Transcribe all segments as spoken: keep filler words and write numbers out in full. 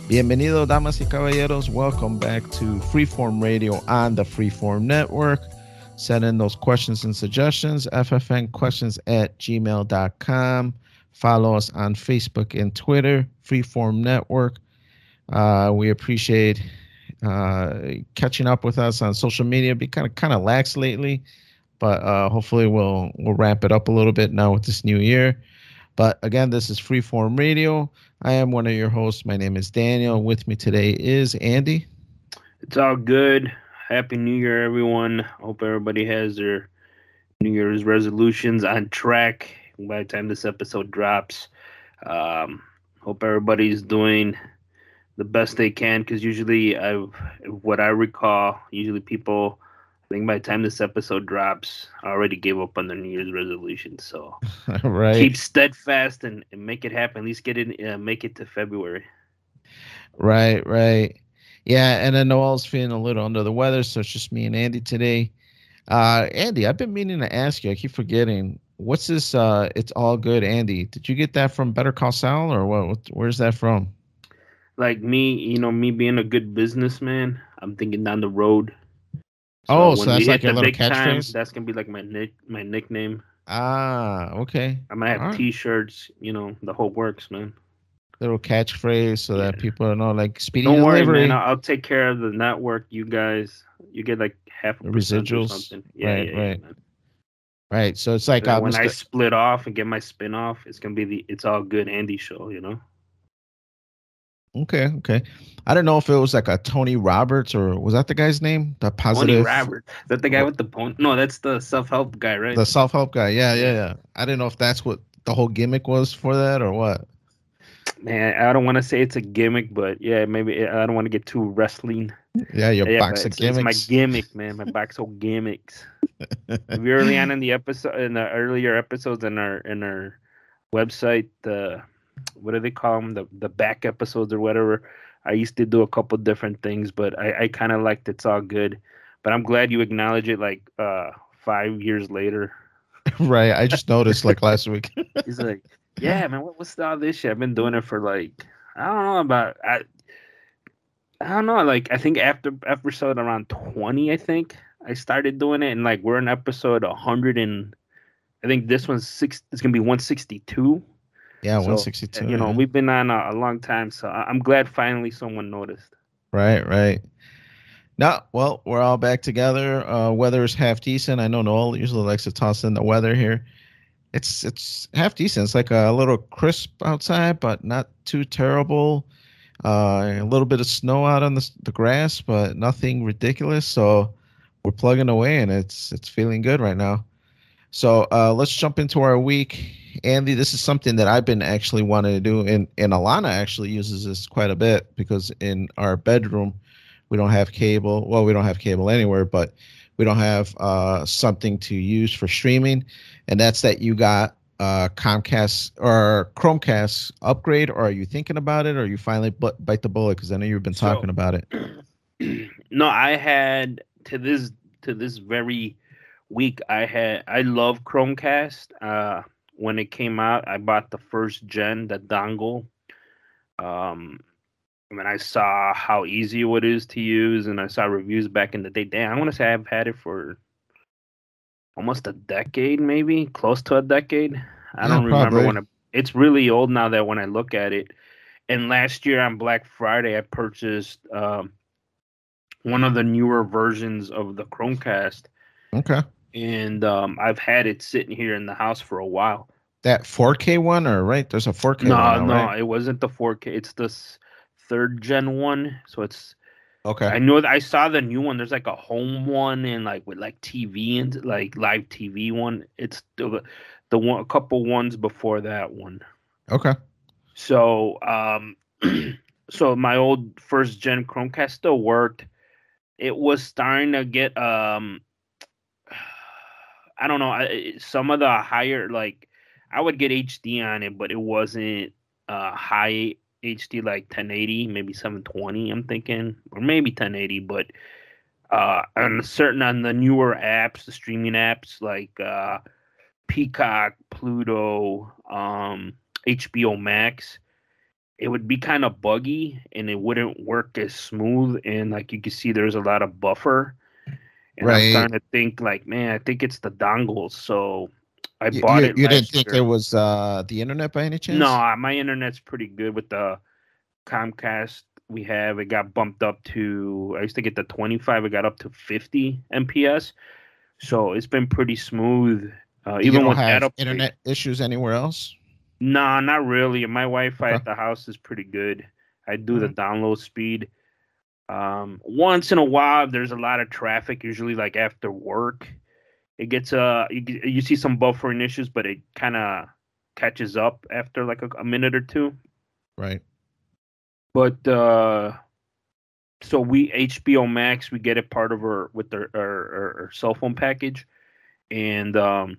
Bienvenido, damas y caballeros. Welcome back to Freeform Radio on the Freeform Network. Send in those questions and suggestions, f f n questions at gmail dot com. Follow us on Facebook and Twitter, Freeform Network. Uh, we appreciate uh, catching up with us on social media. Be kind of kind of lax lately, but uh, hopefully we'll we'll ramp it up a little bit now with this new year. But again, this is Freeform Radio. I am one of your hosts. My name is Daniel. With me today is Andy. It's all good. Happy New Year, everyone. Hope everybody has their New Year's resolutions on track by the time this episode drops. Um, hope everybody's doing the best they can, because usually, I've, what I recall, usually people, I think by the time this episode drops, already gave up on their New Year's resolutions. So right. Keep steadfast and, and make it happen. At least get it, uh, make it to February. Right, right. Yeah, and I know Noel's feeling a little under the weather, so it's just me and Andy today. Uh, Andy, I've been meaning to ask you. I keep forgetting. What's this? Uh, it's all good, Andy. Did you get that from Better Call Saul, or what? what where's that from? Like me, you know, me being a good businessman, I'm thinking down the road. So oh, so that's like your little catchphrase? Time, that's gonna be like my nick, my nickname. Ah, okay. I might have right. T-shirts. You know, the whole works, man. Little catchphrase so yeah. that people know, like speedy Don't delivery. Don't worry, man. I'll, I'll take care of the network. You guys, you get like half a residuals or something. Yeah, right, yeah, right. Yeah, man. Right. So it's like uh, when Mister I split off and get my spin off, it's gonna be the It's All Good Andy show. You know. Okay, okay. I don't know if it was like a Tony Roberts or was that the guy's name? The positive. Tony Roberts. Is that the guy with the pony? No, that's the self-help guy, right? The self-help guy. Yeah, yeah, yeah. I didn't know if that's what the whole gimmick was for that or what. Man, I don't want to say it's a gimmick, but yeah, maybe I don't want to get too wrestling. Yeah, your yeah, box of it's, gimmicks. It's my gimmick, man. My box of gimmicks. We early on in the episode, in the earlier episodes in our in our website, the what do they call them? The the back episodes or whatever. I used to do a couple different things, but I, I kind of liked It's All Good. But I'm glad you acknowledge it like uh, five years later. Right. I just noticed like last week. He's like, yeah, man, what, what's all this shit? I've been doing it for like, I don't know about, I, I don't know, like, I think after episode around twenty, I think I started doing it. And like, we're in episode one hundred and I think this one's six, it's going to be one sixty-two. Yeah, so, one sixty-two. You know, yeah. we've been on a, a long time, so I'm glad finally someone noticed. Right, right. No, well, we're all back together. Uh, weather is half decent. I know Noel usually likes to toss in the weather here. It's it's half decent. It's like a little crisp outside, but not too terrible. Uh, a little bit of snow out on the the grass, but nothing ridiculous. So we're plugging away, and it's it's feeling good right now. So uh, let's jump into our week. Andy, this is something that I've been actually wanting to do, and, and Alana actually uses this quite a bit because in our bedroom, we don't have cable. Well, we don't have cable anywhere, but we don't have uh, something to use for streaming, and that's that you got uh, Comcast or Chromecast upgrade, or are you thinking about it, or you finally b- bite the bullet? Because I know you've been so, talking about it. No, I had to this to this very week. I had I love Chromecast. Uh, when it came out, I bought the first gen, the dongle. Um, I mean, I saw how easy it is to use, and I saw reviews back in the day. Damn, I want to say I've had it for almost a decade, maybe close to a decade. I yeah, don't remember probably. when it, it's really old now that when I look at it. And last year on Black Friday, I purchased um, one of the newer versions of the Chromecast. Okay. And um, I've had it sitting here in the house for a while. That four K one, or right? There's a four K no, one. No, no, right? It wasn't the four K. It's this third gen one. So it's okay. I know that I saw the new one. There's like a home one and like with like T V and like live T V one. It's the the one a couple ones before that one. Okay. So um, so my old first gen Chromecast still worked. It was starting to get um. I don't know. Some of the higher, like, I would get H D on it, but it wasn't uh, high H D, like ten eighty, maybe seven twenty, I'm thinking, or maybe ten eighty. But uh, on certain, on the newer apps, the streaming apps, like uh, Peacock, Pluto, um, H B O Max, it would be kind of buggy and it wouldn't work as smooth. And like you can see, there's a lot of buffer. And I'm Right. starting to think like, man, I think it's the dongles. So I You, bought you it you didn't last think it year. was uh the internet by any chance? No, my internet's pretty good with the Comcast we have. It got bumped up to, I used to get the twenty-five, it got up to fifty M P S. So it's been pretty smooth. Uh, You even don't with have that upgrade. internet issues anywhere else? Nah, not really. My Wi-Fi Okay. at the house is pretty good. I do All the right. download speed. Um, once in a while, if there's a lot of traffic, usually like after work. It gets uh you, get- you see some buffering issues, but it kind of catches up after like a, a minute or two. Right. But uh so we H B O Max, we get it part of our with our our, our, our cell phone package, and um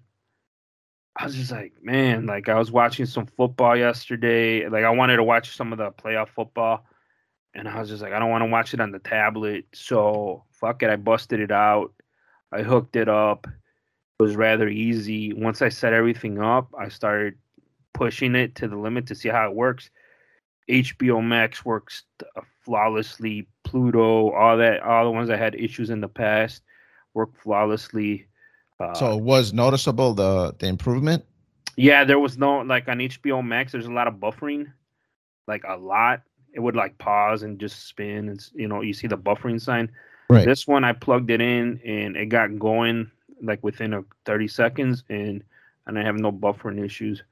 I was just like, man, like I was watching some football yesterday. Like I wanted to watch some of the playoff football, and I was just like, I don't want to watch it on the tablet. So fuck it, I busted it out. I hooked it up. It was rather easy. Once I set everything up, I started pushing it to the limit to see how it works. H B O Max works uh, flawlessly. Pluto, all that, all the ones that had issues in the past work flawlessly. Uh, So it was noticeable the the improvement? yeah, there was no like on H B O Max. There's a lot of buffering, like a lot. It would like pause and just spin, and you know you see the buffering sign. Right. This one I plugged it in and it got going like within a thirty seconds, and and I have no buffering issues.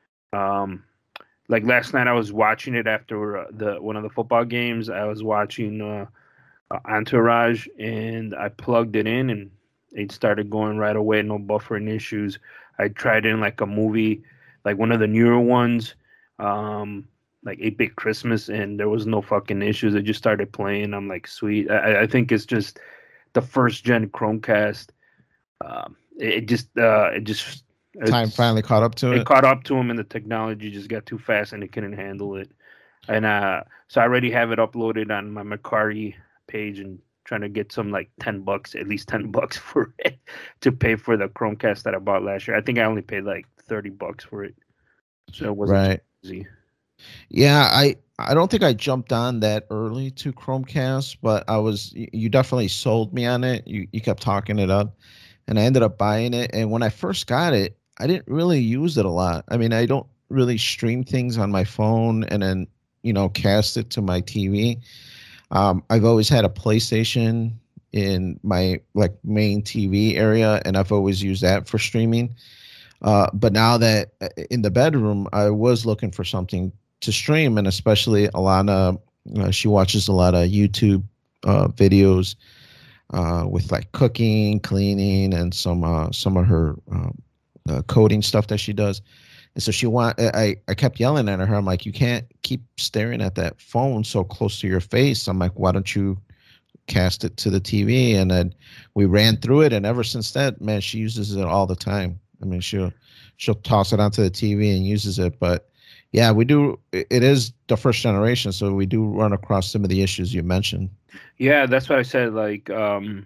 Um, like last night I was watching it after uh, the one of the football games. I was watching uh, uh, Entourage, and I plugged it in, and it started going right away. No buffering issues. I tried in like a movie, like one of the newer ones, um, like eight Bit Christmas, and there was no fucking issues. It just started playing. I'm like, sweet. I, I think it's just the first gen Chromecast. Um, it, it just, uh, it just, Time it's finally caught up to it it. caught up to him, and the technology just got too fast, and it couldn't handle it. And uh, so I already have it uploaded on my Macari page, and trying to get some like ten bucks, at least ten bucks for it to pay for the Chromecast that I bought last year. I think I only paid like thirty bucks for it, so it wasn't too Right. easy. Yeah, I I don't think I jumped on that early to Chromecast, but I was y- you definitely sold me on it. You you kept talking it up, and I ended up buying it. And when I first got it, I didn't really use it a lot. I mean, I don't really stream things on my phone and then, you know, cast it to my T V. Um, I've always had a PlayStation in my like main T V area, and I've always used that for streaming. Uh, but now that uh, in the bedroom, I was looking for something to stream, and especially Alana, uh, she watches a lot of YouTube uh, videos uh, with like cooking, cleaning, and some uh, some of her um, uh, coding stuff that she does. And so she want I I kept yelling at her. I'm like, you can't keep staring at that phone so close to your face. I'm like, why don't you cast it to the T V? And then we ran through it, and ever since that, man, she uses it all the time. I mean, she'll she'll toss it onto the T V and uses it. But yeah, we do. It is the first generation, so we do run across some of the issues you mentioned. Yeah, that's what I said. Like um,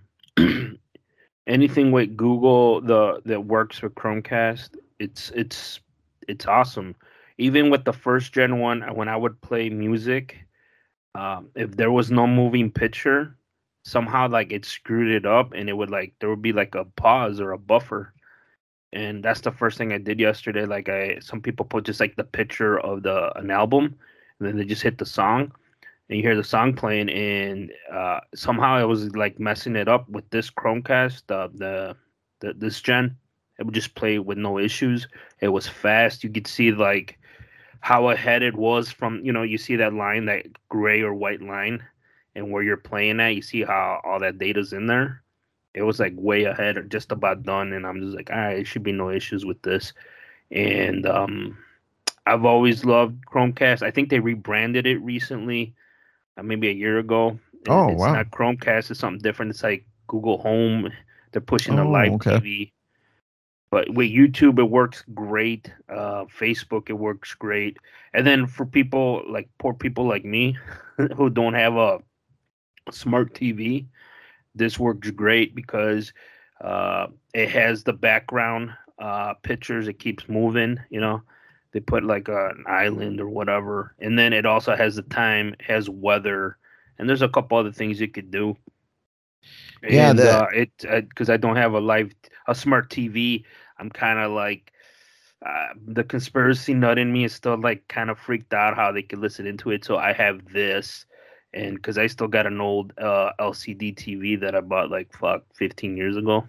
anything with Google the that works with Chromecast, it's it's it's awesome. Even with the first gen one, when I would play music, um, if there was no moving picture, somehow like it screwed it up, and it would like there would be like a pause or a buffer, and that's the first thing I did yesterday. Like I, some people put just like the picture of the an album, and then they just hit the song, and you hear the song playing, and uh, somehow it was like messing it up with this Chromecast, uh, the the this gen. It would just play with no issues. It was fast. You could see like how ahead it was from, you know, you see that line, that gray or white line, and where you're playing at, you see how all that data's in there. It was like way ahead or just about done, and I'm just like, all right, it should be no issues with this. And um, I've always loved Chromecast. I think they rebranded it recently, uh, maybe a year ago. It, Oh it's wow. not Chromecast; it's something different. It's like Google Home. They're pushing the Oh live okay. T V. But with YouTube, it works great. Uh, Facebook, it works great. And then for people like poor people like me who don't have a smart T V, this works great because uh, it has the background uh, pictures. It keeps moving. You know, They put like a, an island or whatever, and then it also has the time, has weather, and there's a couple other things you could do. Yeah, And that uh, it because I don't have a live a smart T V, I'm kind of like uh, the conspiracy nut in me is still like kind of freaked out how they could listen into it. So I have this, and because I still got an old uh, L C D T V that I bought like fuck fifteen years ago.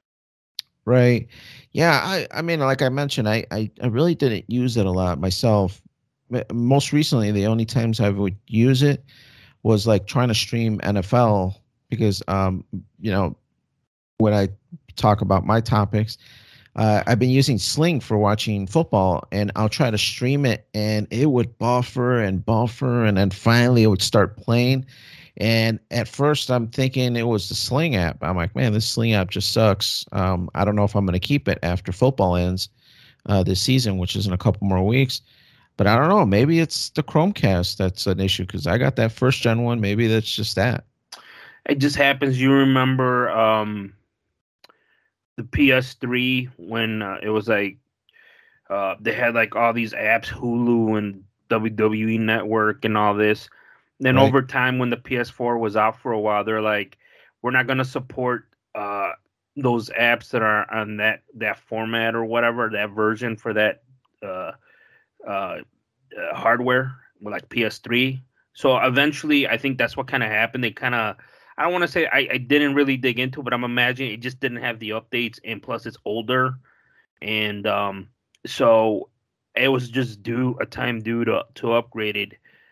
right. Yeah, I I mean, like I mentioned, I I, I really didn't use it a lot myself. M- Most recently, the only times I would use it was like trying to stream N F L because um you know when I talk about my topics, uh, I've been using Sling for watching football, and I'll try to stream it, and it would buffer and buffer, and then finally it would start playing. And at first, I'm thinking it was the Sling app. I'm like, man, this Sling app just sucks. Um, I don't know if I'm going to keep it after football ends uh, this season, which is in a couple more weeks. But I don't know. Maybe it's the Chromecast that's an issue because I got that first gen one. Maybe that's just that. It just happens. You remember um, the P S three when uh, it was like uh, they had like all these apps, Hulu and W W E Network and all this. Then Right. over time, when the P S four was out for a while, they're like, we're not gonna support uh, those apps that are on that that format or whatever that version for that uh, uh, uh, hardware, like P S three. So eventually, I think that's what kind of happened. They kind of, I don't want to say I, I didn't really dig into, but I'm imagining it just didn't have the updates, and plus it's older, and um, so it was just due a time due to to upgrade it.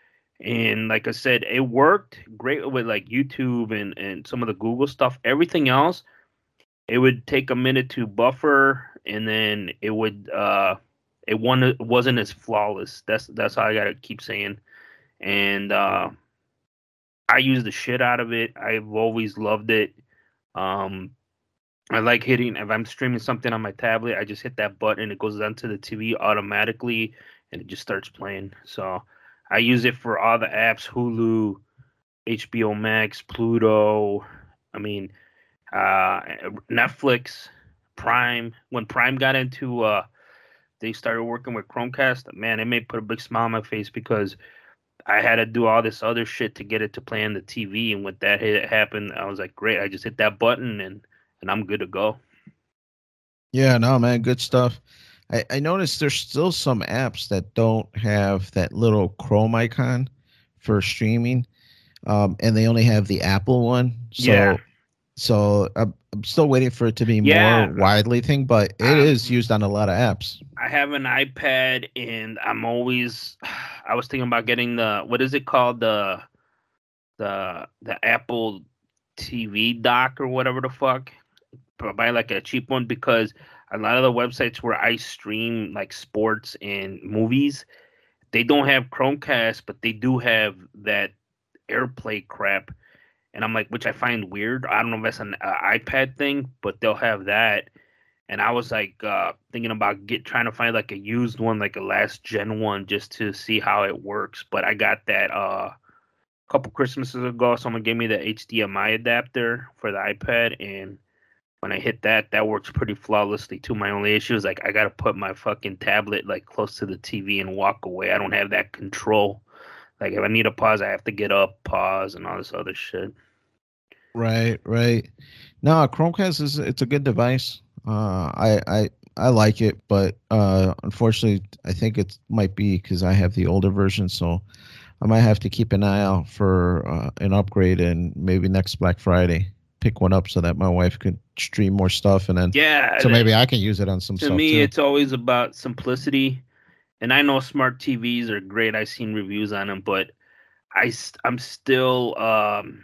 And like I said, it worked great with like YouTube and and some of the Google stuff. Everything else, it would take a minute to buffer, and then it would uh, it one it wasn't as flawless. That's that's how I gotta keep saying. And uh, I use the shit out of it. I've always loved it. Um, I like hitting if I'm streaming something on my tablet, I just hit that button, it goes onto the T V automatically, and it just starts playing. So I use it for all the apps, Hulu, H B O Max, Pluto. I mean, uh, Netflix, Prime. When Prime got into, uh, they started working with Chromecast. Man, it made put a big smile on my face because I had to do all this other shit to get it to play on the T V. And when that hit happened, I was like, great. I just hit that button and and I'm good to go. Yeah, no, man, good stuff. I, I noticed there's still some apps that don't have that little Chrome icon for streaming, um, and they only have the Apple one. Yeah, So, so I'm, I'm still waiting for it to be more yeah. widely thing, but it is Um, used on a lot of apps. I have an iPad, and I'm always. I was thinking about getting the what is it called the the the Apple T V dock or whatever the fuck. Buy like a cheap one because a lot of the websites where I stream like sports and movies, they don't have Chromecast, but they do have that AirPlay crap. And I'm like, which I find weird. I don't know if that's an uh, iPad thing, but they'll have that. And I was like uh, thinking about get trying to find like a used one, like a last gen one, just to see how it works. But I got that uh, a couple Christmases ago. Someone gave me the H D M I adapter for the iPad, and when I hit that, that works pretty flawlessly too. My only issue is like I gotta put my fucking tablet like close to the T V and walk away. I don't have that control. Like if I need a pause, I have to get up, pause, and all this other shit. Right, right. No, Chromecast is it's a good device. Uh, I I I like it, but uh, unfortunately, I think it might be because I have the older version, so I might have to keep an eye out for uh, an upgrade and maybe next Black Friday pick one up so that my wife could stream more stuff and then Yeah, so maybe I can use it on some to stuff me, too. it's always about simplicity. And I know smart T Vs are great. I've seen reviews on them, but I I'm still um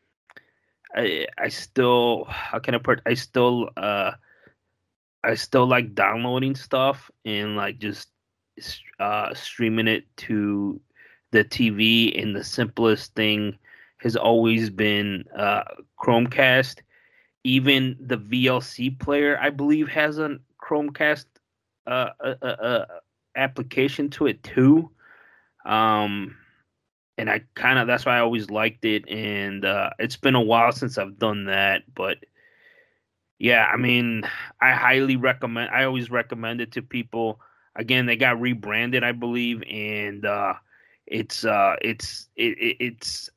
I I still how can I put I still uh I still like downloading stuff and like just uh, streaming it to the T V. And the simplest thing has always been uh, Chromecast. Even the V L C player, I believe, has a Chromecast uh, uh, uh, uh, application to it too. Um, and I kind of that's why I always liked it. And uh, it's been a while since I've done that, but yeah, I mean, I highly recommend. I always recommend it to people. again, they got rebranded, I believe, and uh, it's uh, it's it, it, it's.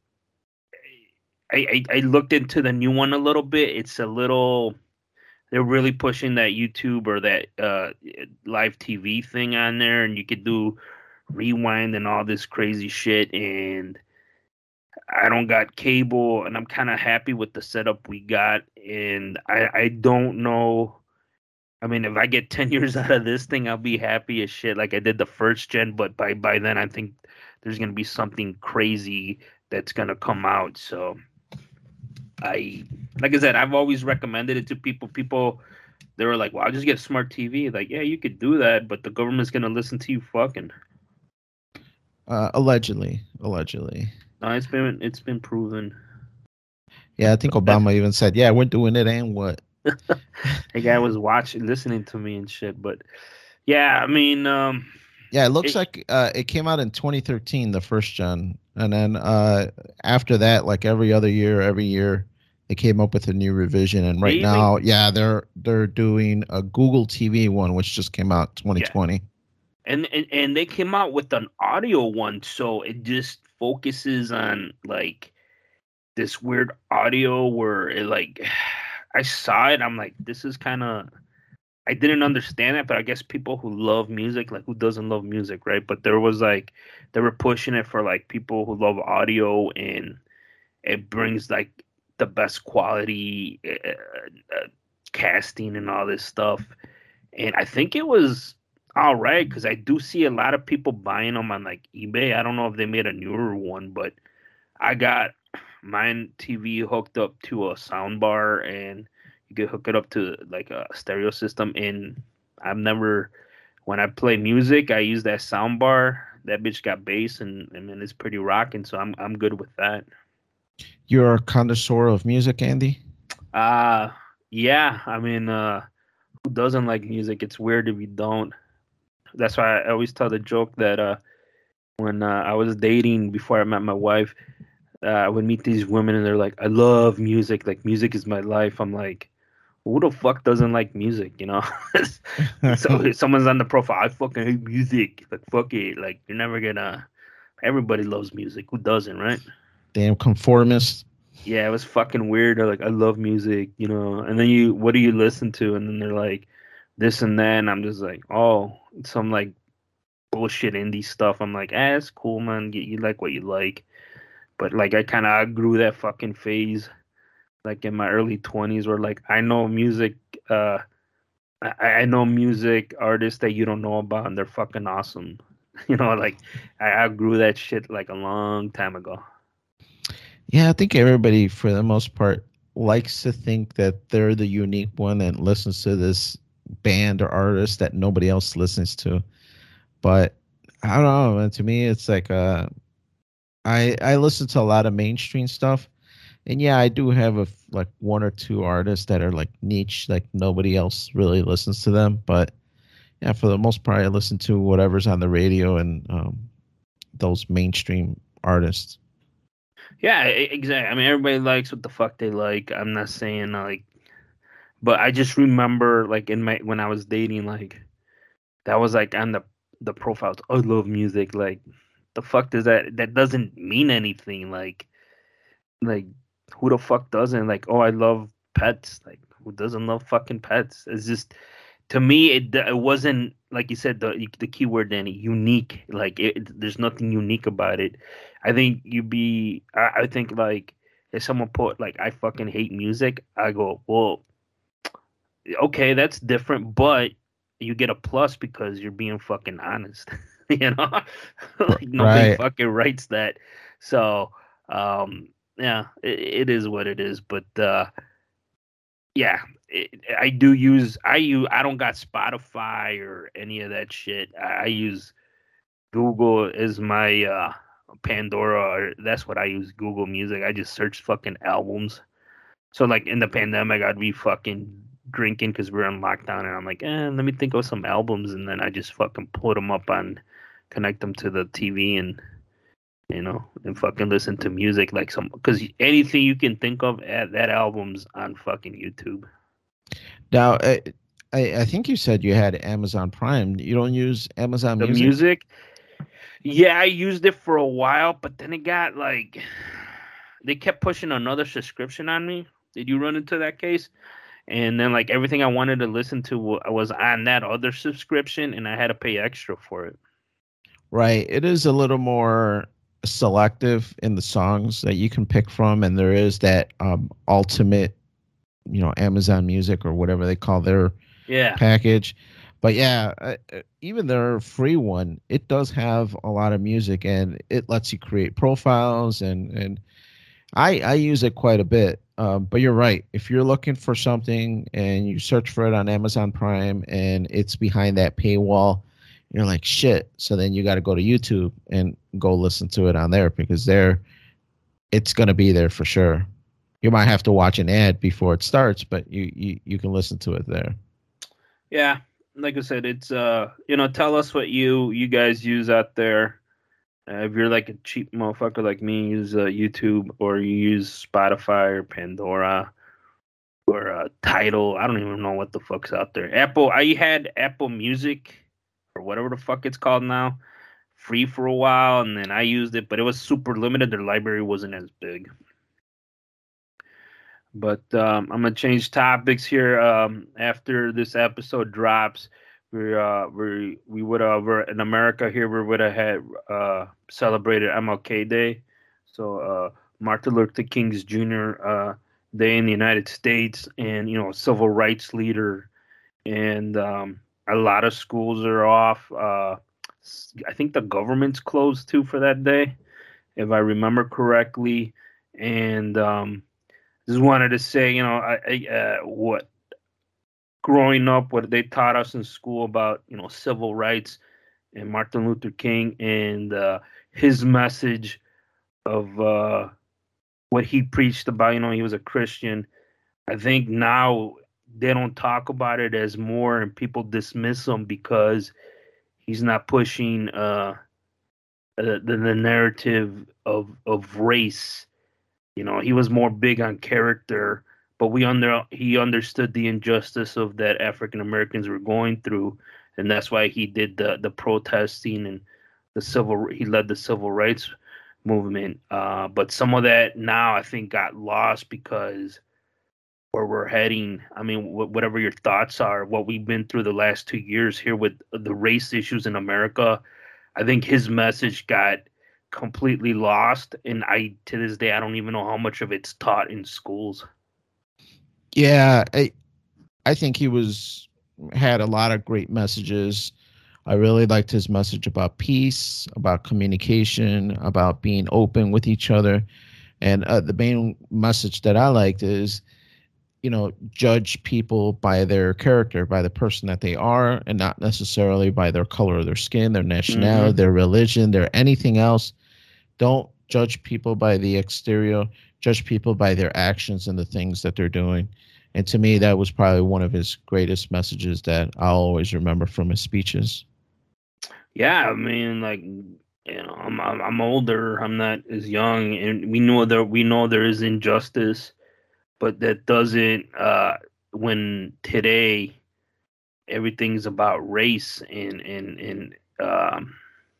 I, I I looked into the new one a little bit. It's a little. They're really pushing that YouTube or that uh, live T V thing on there, and you could do rewind and all this crazy shit. And I don't got cable, and I'm kind of happy with the setup we got. And I I don't know. I mean, if I get ten years out of this thing, I'll be happy as shit, like I did the first gen. But by by then, I think there's gonna be something crazy that's gonna come out. So I, like I said, I've always recommended it to people. People, they were like, "Well, I'll just get a smart T V." Like, yeah, you could do that, but the government's gonna listen to you fucking. Uh, allegedly, allegedly. No, it's been it's been proven. Yeah, I think Obama even said, "Yeah, we're doing it, and what?" The guy was watching, listening to me and shit. But yeah, I mean, um, Yeah, it looks it, like uh, it came out in twenty thirteen, the first gen, and then uh, after that, like every other year, every year, they came up with a new revision. And they right even now, yeah, they're they're doing a Google T V one, which just came out yeah, twenty twenty. and, and and they came out with an audio one, so it just focuses on like this weird audio where it like I saw it, I'm like, this is kind of, I didn't understand it, but I guess people who love music, like who doesn't love music, right? But there was like they were pushing it for like people who love audio, and it brings like the best quality uh, uh, casting and all this stuff. And I think it was all right because I do see a lot of people buying them on like eBay. I don't know if they made a newer one, but I got mine T V hooked up to a sound bar, and you could hook it up to like a stereo system. And I've never, when I play music, I use that sound bar. That bitch got bass, and I mean it's pretty rocking. So I'm I'm good with that. You're a connoisseur of music, Andy? Uh yeah. I mean, uh, who doesn't like music? It's weird if you don't. That's why I always tell the joke that uh, when uh, I was dating before I met my wife, uh, I would meet these women and they're like, "I love music. Like music is my life." I'm like, who the fuck doesn't like music? You know? So if someone's on the profile, I fucking hate music. Like fuck it. Like you're never gonna. Everybody loves music. Who doesn't, right? Damn conformist. Yeah, it was fucking weird. They're like, I love music, you know. And then you, what do you listen to? And then they're like, this and that. And I'm just like, oh, some like bullshit indie stuff. I'm like, ah, it's cool, man. You, you like what you like. But like, I kind of outgrew that fucking phase. Like in my early twenties, where like I know music, uh, I, I know music artists that you don't know about, and they're fucking awesome. You know, like I outgrew that shit like a long time ago. Yeah, I think everybody, for the most part, likes to think that they're the unique one that listens to this band or artist that nobody else listens to. But I don't know, man. To me, it's like uh, I I listen to a lot of mainstream stuff, and yeah, I do have a f- like one or two artists that are like niche, like nobody else really listens to them. But yeah, for the most part, I listen to whatever's on the radio and um, those mainstream artists. Yeah, e- exactly. I mean, everybody likes what the fuck they like. I'm not saying like, but I just remember like in my when I was dating, like that was like on the the profiles. I love music. Like, the fuck does that? That doesn't mean anything. Like, like who the fuck doesn't? Like, oh, I love pets. Like, who doesn't love fucking pets? It's just to me, it it wasn't like you said the the keyword Danny unique. Like, it, there's nothing unique about it. I think you be. I, I think like if someone put like I fucking hate music, I go well okay, that's different, but you get a plus because you're being fucking honest. You know, R- like nobody Right. fucking writes that. So, um, yeah, it, it is what it is. But uh, yeah, it, I do use I use I don't got Spotify or any of that shit. I, I use Google as my uh Pandora. Or that's what I use. Google Music. I just search fucking albums. So like in the pandemic, I'd be fucking drinking because we are in lockdown, and I'm like, eh, let me think of some albums, and then I just fucking put them up on, connect them to the T V, and you know, and fucking listen to music like some because anything you can think of, eh, that album's on fucking YouTube. Now, uh, I, I think you said you had Amazon Prime. You don't use Amazon The Music? music, yeah, I used it for a while, but then it got like they kept pushing another subscription on me. Did you run into that case? And then like everything I wanted to listen to wa- was on that other subscription, and I had to pay extra for it. Right. It is a little more selective in the songs that you can pick from, and there is that um, ultimate, you know, Amazon Music or whatever they call their Yeah, package. But yeah, uh, uh, even their free one, it does have a lot of music, and it lets you create profiles, and and I I use it quite a bit. Um, but you're right. If you're looking for something and you search for it on Amazon Prime and it's behind that paywall, you're like shit. So then you got to go to YouTube and go listen to it on there because there it's gonna be there for sure. You might have to watch an ad before it starts, but you you, you can listen to it there. yeah. Like I said, it's uh, you know, tell us what you you guys use out there. Uh, if you're like a cheap motherfucker like me, use uh, YouTube or you use Spotify or Pandora or uh, Tidal. I don't even know what the fuck's out there. Apple. I had Apple Music or whatever the fuck it's called now, free for a while, and then I used it, but it was super limited. Their library wasn't as big. But um, I'm gonna change topics here. Um, after this episode drops, we uh we we would uh we're in America here. We would have had uh celebrated M L K Day, so uh Martin Luther King's Junior uh Day in the United States, and you know civil rights leader, and um, a lot of schools are off. Uh, I think the government's closed too for that day, if I remember correctly, and um just wanted to say, you know, I, I uh, what growing up, what they taught us in school about, you know, civil rights and Martin Luther King and uh, his message of uh, what he preached about. You know, he was a Christian. I think now they don't talk about it as more, and people dismiss him because he's not pushing uh, the, the the narrative of of race. You know, he was more big on character, but we under he understood the injustice of that African Americans were going through, and that's why he did the the protesting and the civil he led the civil rights movement. Uh, but some of that now I think got lost because where we're heading. I mean, wh- whatever your thoughts are, what we've been through the last two years here with the race issues in America, I think his message got completely lost, and I to this day I don't even know how much of it's taught in schools. Yeah, I I think he was had a lot of great messages. I really liked his message about peace, about communication, about being open with each other. And uh, the main message that I liked is, you know, judge people by their character, by the person that they are, and not necessarily by their color of their skin, their nationality, Hmm. their religion, their anything else. Don't judge people by the exterior, judge people by their actions and the things that they're doing. And to me, that was probably one of his greatest messages that I'll always remember from his speeches. Yeah, I mean, like you know, I'm, I'm I'm older. I'm not as young, and we know that we know there is injustice, but that doesn't. Uh, when today everything's about race and and and um,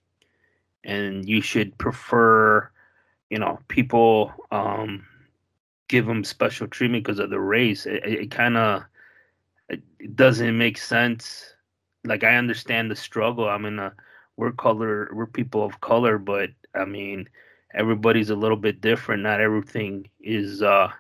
and you should prefer, you know, people um give them special treatment because of the race. It, it kind of it, it doesn't make sense. Like I understand the struggle. I mean, uh, we're color, we're people of color, but I mean, everybody's a little bit different. Not everything is, uh,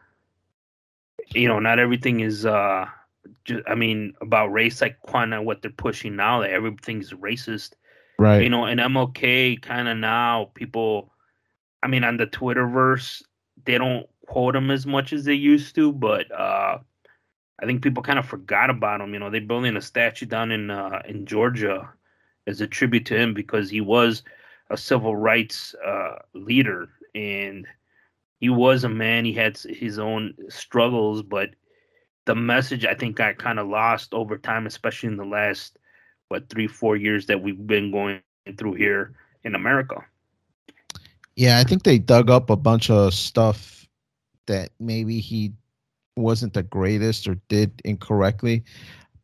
you know, not everything is. Uh, ju- I mean, about race, like kind of what they're pushing now. That everything's racist. You Right. know, and M L K kind of now people. I mean, on the Twitterverse, they don't quote him as much as they used to, but uh, I think people kind of forgot about him. You know, they're building a statue down in uh, in Georgia as a tribute to him because he was a civil rights uh, leader and he was a man. He had his own struggles, but the message I think got kind of lost over time, especially in the last what three four years that we've been going through here in America. Yeah, I think they dug up a bunch of stuff that maybe he wasn't the greatest or did incorrectly.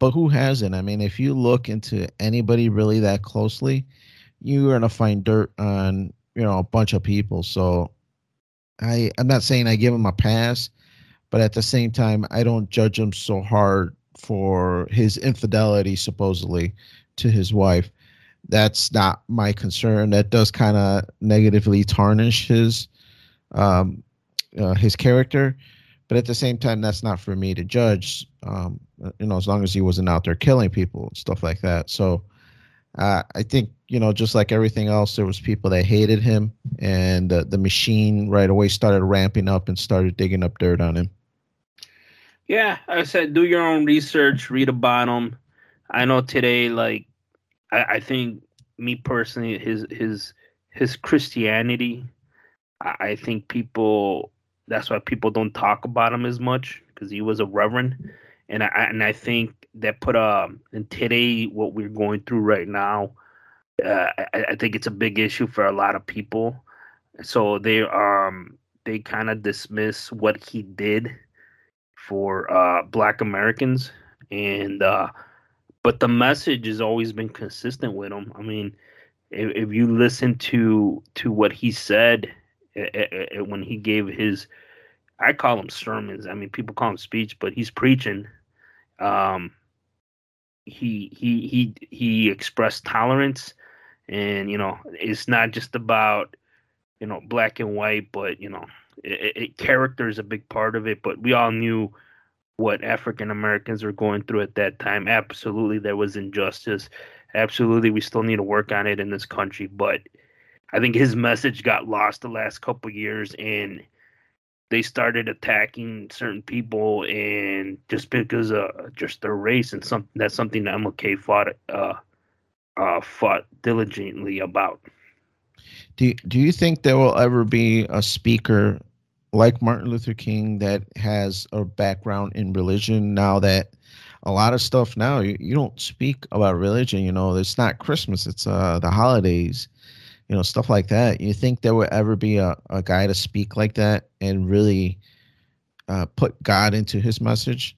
but who hasn't? I mean, if you look into anybody really that closely, you're gonna find dirt on, you know, a bunch of people. So I I'm not saying I give him a pass, but at the same time, I don't judge him so hard for his infidelity supposedly to his wife. That's not my concern. That does kind of negatively tarnish his um, uh, his character, but at the same time, that's not for me to judge. Um, you know, as long as he wasn't out there killing people and stuff like that. So uh, I think, you know, just like everything else, there was people that hated him, and uh, the machine right away started ramping up and started digging up dirt on him. Yeah, I said do your own research, read about him. I know today, like I, I think me personally, his his his Christianity. I, I think people. That's why people don't talk about him as much because he was a reverend, and I and I think that put um in today what we're going through right now. Uh, I, I think it's a big issue for a lot of people. So they um they kind of dismiss what he did for uh, Black Americans, and uh, but the message has always been consistent with him. I mean, if, if you listen to to what he said uh, uh, when he gave his, I call them sermons. I mean, people call him speech, but he's preaching. Um, he he he he expressed tolerance, and you know, it's not just about you know black and white, but you know, it, it, character is a big part of it. But we all knew what African Americans were going through at that time. Absolutely, there was injustice. Absolutely, we still need to work on it in this country. But I think his message got lost the last couple of years, and they started attacking certain people, and just because of just their race, and some that's something that M L K fought uh, uh, fought diligently about. Do you, do you think there will ever be a speaker like Martin Luther King that has a background in religion? Now that a lot of stuff now you, you don't speak about religion, you know, it's not Christmas, it's uh the holidays, you know, stuff like that. You think there will ever be a, a guy to speak like that and really uh, put God into his message?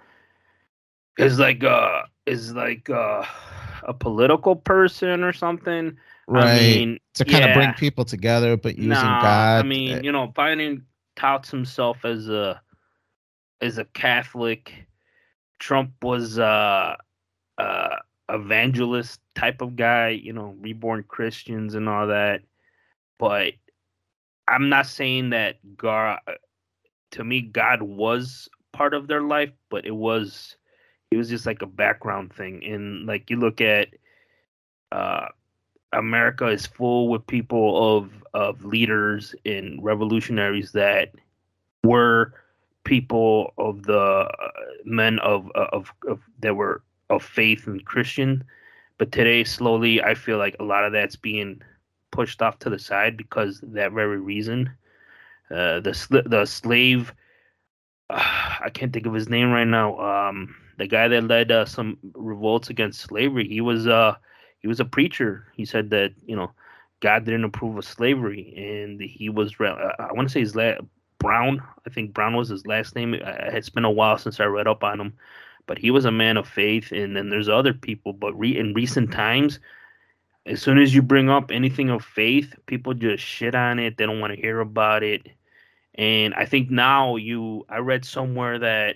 Is like uh is like uh a political person or something. I Right. mean, To kind of bring yeah. people together, but using Nah, I God. uh, mean, you know, Biden touts himself as a as a Catholic. Trump was uh uh evangelist type of guy, you know, reborn Christians and all that. But I'm not saying that God to me God was part of their life, but it was it was just like a background thing. And like you look at uh America is full with people of of leaders and revolutionaries that were people of the uh, men of, of of that were of faith and Christian. But today, slowly, I feel like a lot of that's being pushed off to the side because of that very reason. Uh, the sl- the slave, uh, I can't think of his name right now. Um, the guy that led uh, some revolts against slavery. He was uh he was a preacher. He said that you know God didn't approve of slavery, and he was. Uh, I want to say his last Brown. I think Brown was his last name. Uh, It's been a while since I read up on him, but he was a man of faith. And then there's other people. But re- in recent times, as soon as you bring up anything of faith, people just shit on it. They don't want to hear about it. And I think now you, I read somewhere that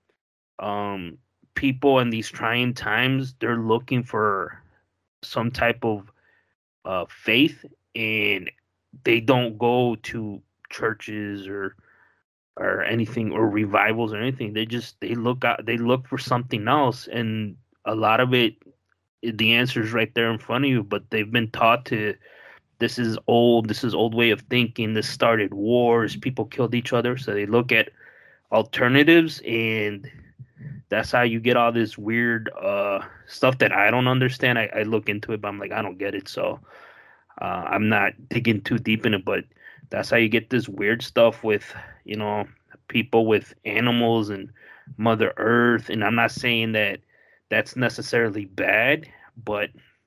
um, people in these trying times, they're looking for some type of uh, faith, and they don't go to churches or or anything or revivals or anything. They just they look out they look for something else, and a lot of it the answer is right there in front of you, but they've been taught to this is old, this is old way of thinking, this started wars, people killed each other, so they look at alternatives, and that's how you get all this weird uh stuff that I don't understand. I, I look into it, but I'm like, I don't get it. So uh, I'm not digging too deep in it, but that's how you get this weird stuff with, you know, people with animals and Mother Earth. And I'm not saying that that's necessarily bad, but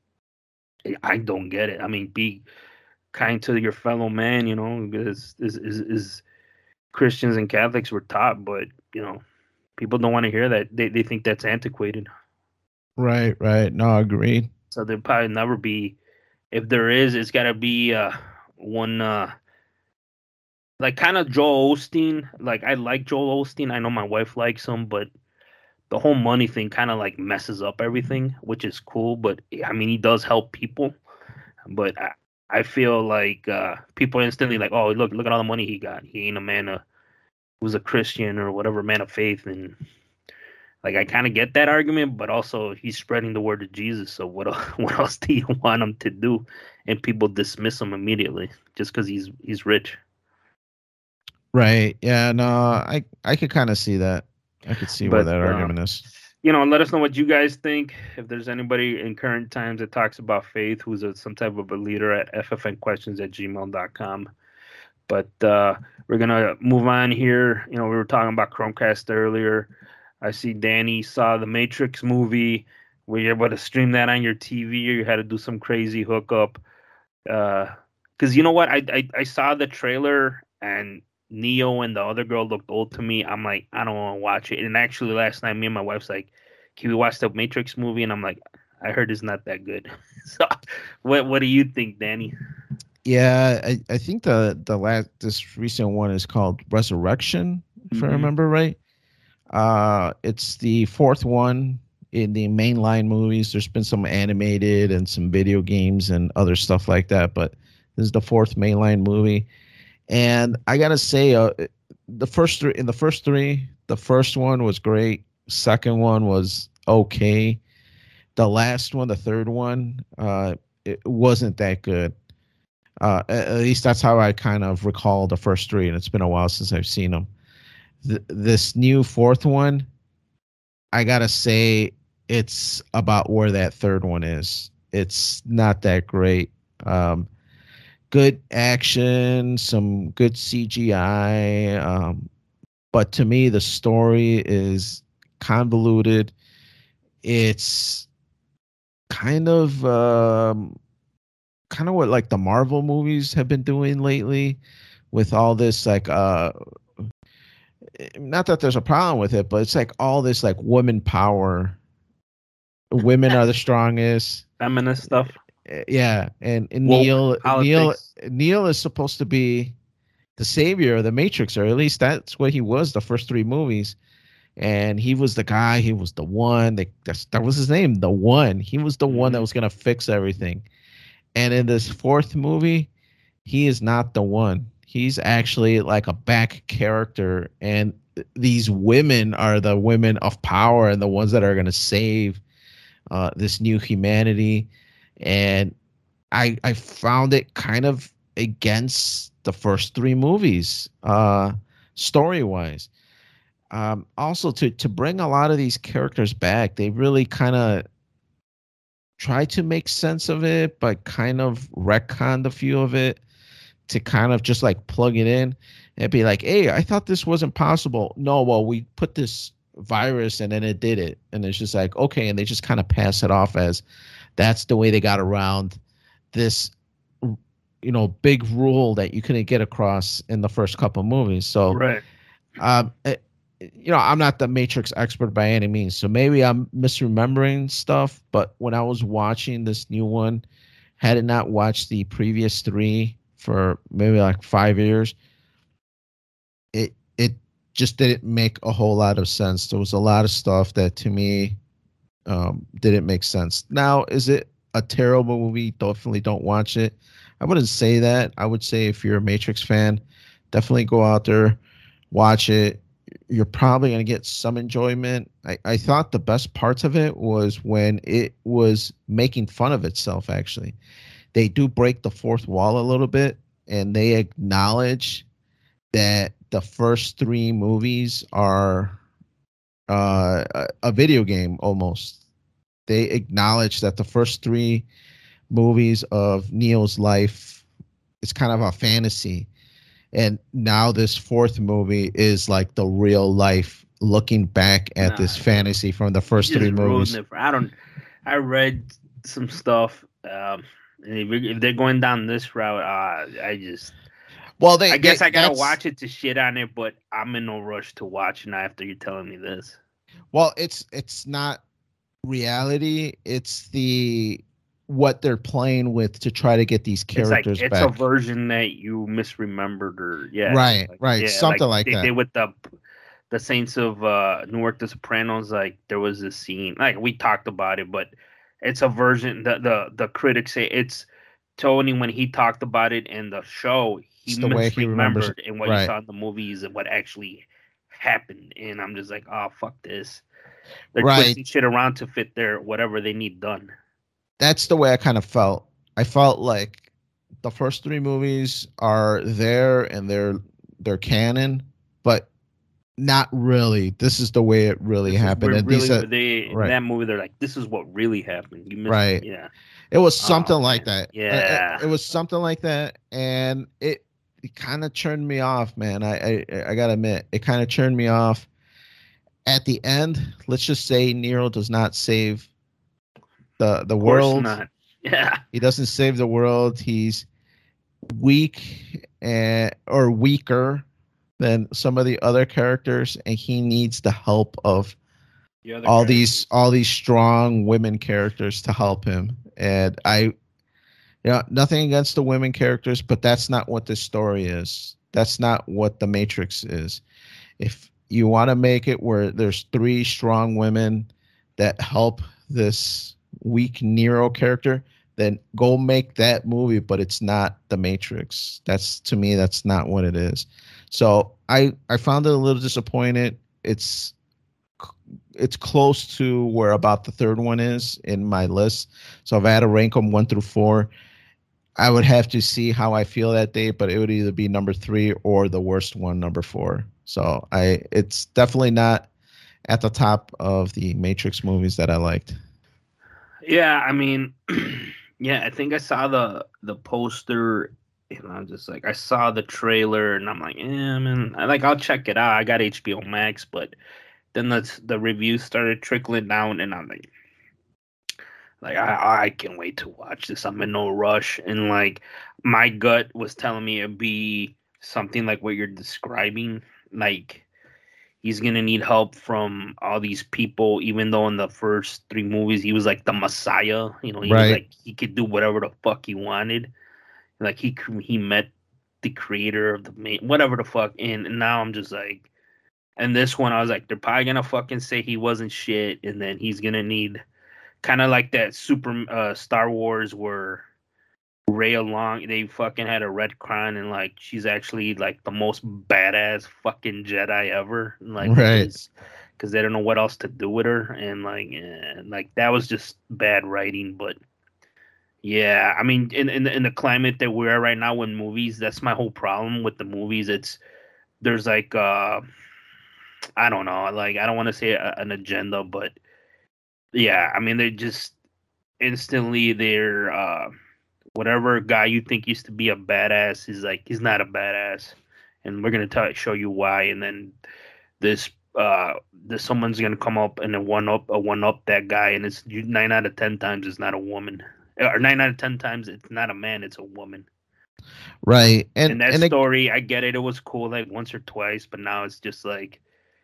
I don't get it. I mean, be kind to your fellow man, you know, because is is is Christians and Catholics were taught, but you know, people don't want to hear that. They they think that's antiquated. Right, right. No, agreed. So there'll probably never be. If there is, it's gotta be uh one uh like kind of Joel Osteen. Like I like Joel Osteen. I know my wife likes him, but the whole money thing kind of like messes up everything, which is cool. But I mean, he does help people. But I, I feel like uh, people instantly like, oh, look, look at all the money he got. He ain't a man of who's a Christian or whatever, man of faith, and like I kind of get that argument, but also he's spreading the word of Jesus. So what el- what else do you want him to do? And people dismiss him immediately just because he's he's rich. Right. Yeah, no, I I could kind of see that. I could see where But that uh, argument is. you know, let us know what you guys think. If there's anybody in current times that talks about faith who's a, some type of a leader at f f n questions at gmail dot com. But uh, we're gonna move on here. You know, we were talking about Chromecast earlier. I see Danny saw the Matrix movie. Were you able to stream that on your T V, or you had to do some crazy hookup? Because uh, you know what, I, I I saw the trailer and Neo and the other girl looked old to me. I'm like, I don't want to watch it. And actually, last night, me and my wife's like, "Can we watch the Matrix movie?" And I'm like, I heard it's not that good. So, what what do you think, Danny? Yeah, I, I think the the last this recent one is called Resurrection, if I Mm-hmm. remember right. Uh, it's the fourth one in the mainline movies. There's been some animated and some video games and other stuff like that, but this is the fourth mainline movie. And I gotta say, uh, the first three in the first three, the first one was great. Second one was okay. The last one, the third one, uh, it wasn't that good. Uh, at, at least that's how I kind of recall the first three, and it's been a while since I've seen them. Th- this new fourth one, I gotta say, it's about where that third one is. It's not that great. Um, good action, some good C G I, um, but to me, the story is convoluted. It's kind of um, kind of what like the Marvel movies have been doing lately, with all this like uh not that there's a problem with it, but it's like all this like woman power. Women are the strongest. Feminist stuff. Uh, Yeah, and, and Woke Neil Neil politics. Neil is supposed to be the savior of the Matrix, or at least that's what he was the first three movies. And he was the guy. He was the one. That that's, that was his name, the one. He was the one that Mm-hmm. was gonna fix everything. And in this fourth movie, he is not the one. He's actually like a back character, and these women are the women of power and the ones that are going to save uh, this new humanity. And I I found it kind of against the first three movies, uh, story wise. Um, also, to to bring a lot of these characters back, they really kind of try to make sense of it, but kind of retconned a few of it to kind of just like plug it in and be like, hey, I thought this wasn't possible. No, well, we put this virus and then it did it. And it's just like, okay. And they just kind of pass it off as that's the way they got around this, you know, big rule that you couldn't get across in the first couple of movies. So, Right. um, it, you know, I'm not the Matrix expert by any means. So maybe I'm misremembering stuff. But when I was watching this new one, had it not watched the previous three for maybe like five years, it it just didn't make a whole lot of sense. There was a lot of stuff that to me um, didn't make sense. Now, is it a terrible movie? Definitely don't watch it. I wouldn't say that. I would say if you're a Matrix fan, definitely go out there, watch it. You're probably going to get some enjoyment. I, I thought the best parts of it was when it was making fun of itself, actually. They do break the fourth wall a little bit, and they acknowledge that the first three movies are uh, a, a video game almost. They acknowledge that the first three movies of Neo's life is kind of a fantasy, and now this fourth movie is like the real life, looking back at Nah, this fantasy from the you first three just ruined movies. it. For, I don't. I read some stuff. Um, and if, if they're going down this route, uh, I just. Well, they I guess they I gotta that's watch it to shit on it, but I'm in no rush to watch it now after you're telling me this. well, it's it's not. reality. It's the what they're playing with to try to get these It's like characters it's a back. version that you misremembered, or yeah, Right, like right, yeah, like something like they that. did with the the Saints of uh, Newark, The Sopranos. Like there was this scene, like we talked about it, but it's a version. The the the critics say it's Tony when he talked about it in the show, he It's the way he remembers it. misremembered, and what he Right, saw in the movies and what actually happened. And I'm just like, oh fuck this. They're right. twisting shit around to fit their whatever they need done. That's the way I kind of felt. I felt like the first three movies are there and they're they're canon, but not really. This is the way it really This is happened. where And these really are where they in right, that movie they're like, this is what really happened. You missed, right. yeah. It was something Oh like man, that. Uh, uh, yeah, It was something like that, and it it kind of turned me off, man. I I, I gotta admit, it kind of turned me off. At the end, let's just say Nero does not save the the of course world. not. Yeah, He doesn't save the world. He's weak and or weaker than some of the other characters, and he needs the help of the other all these characters. all these strong women characters to help him. And I Yeah, nothing against the women characters, but that's not what this story is. That's not what the Matrix is. If you want to make it where there's three strong women that help this weak Nero character, then go make that movie, but it's not the Matrix. That's to me, that's not what it is. So I I found it a little disappointed. It's it's close to where about the third one is in my list. So if I had to rank them one through four, I would have to see how I feel that day, but it would either be number three or the worst one, number four. So I, it's definitely not at the top of the Matrix movies that I liked. Yeah, I mean, yeah, I think I saw the the poster, and I'm just like, I saw the trailer, and I'm like, yeah, man, I like, I'll check it out. I got H B O Max, but then the the reviews started trickling down, and I'm like, like I I can't wait to watch this. I'm in no rush, and like my gut was telling me it'd be something like what you're describing, like he's gonna need help from all these people, even though in the first three movies he was like the messiah. You know, he was Right. like he could do whatever the fuck he wanted. Like he he met the creator of the main whatever the fuck. And, and now I'm just like, and this one I was like, they're probably gonna fucking say he wasn't shit, and then he's gonna need kind of like that super uh, Star Wars where Ray along they fucking had a retcon and like she's actually like the most badass fucking Jedi ever, like Right. because because they don't know what else to do with her, and like and like that was just bad writing. But yeah, I mean in in the, in the climate that we're at right now with movies, that's my whole problem with the movies. It's there's like uh I don't know, like I don't want to say a, an agenda, but yeah, I mean they just instantly they're uh whatever guy you think used to be a badass is like he's not a badass, and we're gonna tell show you why. And then this uh this someone's gonna come up and then one up a one up that guy, and it's nine out of ten times it's not a woman, or nine out of ten times it's not a man, it's a woman. Right. And And that and it, story, I get it, it was cool like once or twice, but now it's just like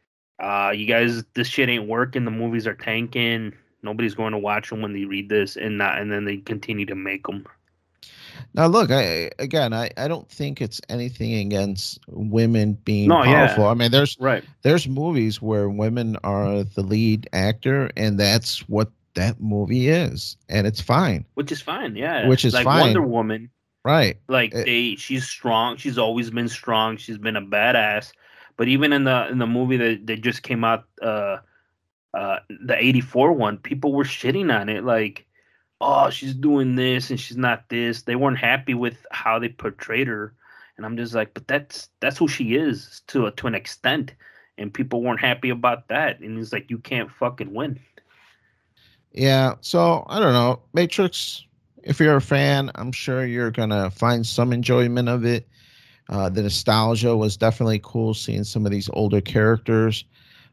uh you guys, this shit ain't working. The movies are tanking. Nobody's going to watch them when they read this, and not, and then they continue to make them. now look, I again, I I don't think it's anything against women being No, powerful. yeah, I mean, there's right. there's movies where women are the lead actor, and that's what that movie is, and it's fine, Which is fine, yeah. which is Like Wonder fine. Woman, Right. like It, they, she's strong. She's always been strong. She's been a badass. But even in the in the movie that, that just came out, uh, uh, the eighty-four one, people were shitting on it. Like, oh, she's doing this and she's not this. They weren't happy with how they portrayed her, and I'm just like, but that's that's who she is to a, to an extent, and people weren't happy about that. And it's like you can't fucking win. Yeah, so I don't know. Matrix, if you're a fan, I'm sure you're gonna find some enjoyment of it. Uh, the nostalgia was definitely cool seeing some of these older characters.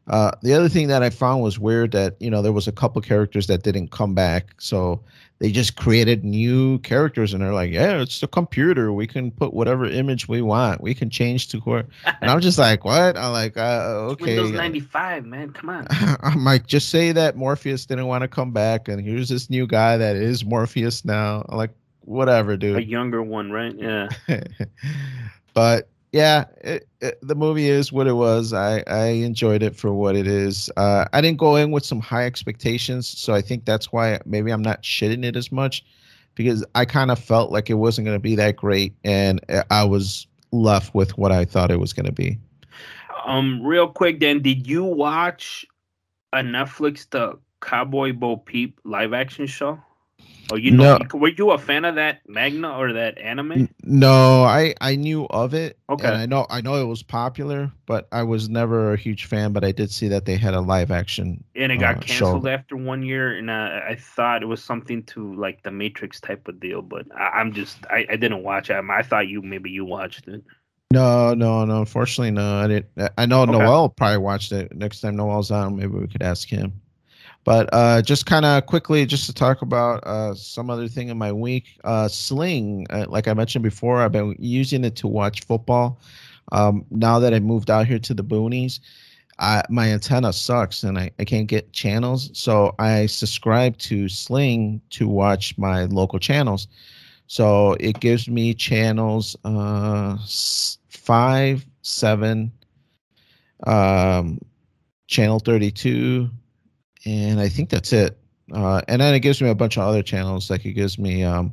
Uh, the other thing that I found was weird that you know there was a couple characters that didn't come back, so they just created new characters, and they're like, "Yeah, it's the computer. We can put whatever image we want. We can change to who." And I'm just like, "What?" I'm like, uh, It's Windows "Okay." ninety-five, man. Come on. I'm like, just say that Morpheus didn't want to come back, and here's this new guy that is Morpheus now. I'm like, whatever, A dude. younger one, right? Yeah. But yeah, it, it, the movie is what it was. I I enjoyed it for what it is. Uh, I didn't go in with some high expectations, so I think that's why maybe I'm not shitting it as much because I kind of felt like it wasn't going to be that great, and uh, I was left with what I thought it was going to be. Um, real quick, then, did you watch a Netflix the Cowboy Bo Peep live action show? Oh, you know, No, you, were you a fan of that manga or that anime? N- No, I I knew of it, and Okay. I know I know it was popular, but I was never a huge fan. But I did see that they had a live action And it got uh, show. canceled after one year, and uh, I thought it was something to like the Matrix type of deal, but I, I'm just I, I didn't watch it. I thought you maybe you watched it. No, no, no. Unfortunately, no. I didn't. I know Okay. Noel probably watched it. Next time Noel's on, maybe we could ask him. But uh, just kind of quickly, just to talk about uh, some other thing in my week, uh, Sling. Uh, like I mentioned before, I've been using it to watch football. Um, now that I moved out here to the boonies, I, my antenna sucks and I, I can't get channels. So I subscribe to Sling to watch my local channels. So it gives me channels uh, five, seven, um, channel thirty-two, and I think that's it. Uh, and then it gives me a bunch of other channels. Like it gives me um,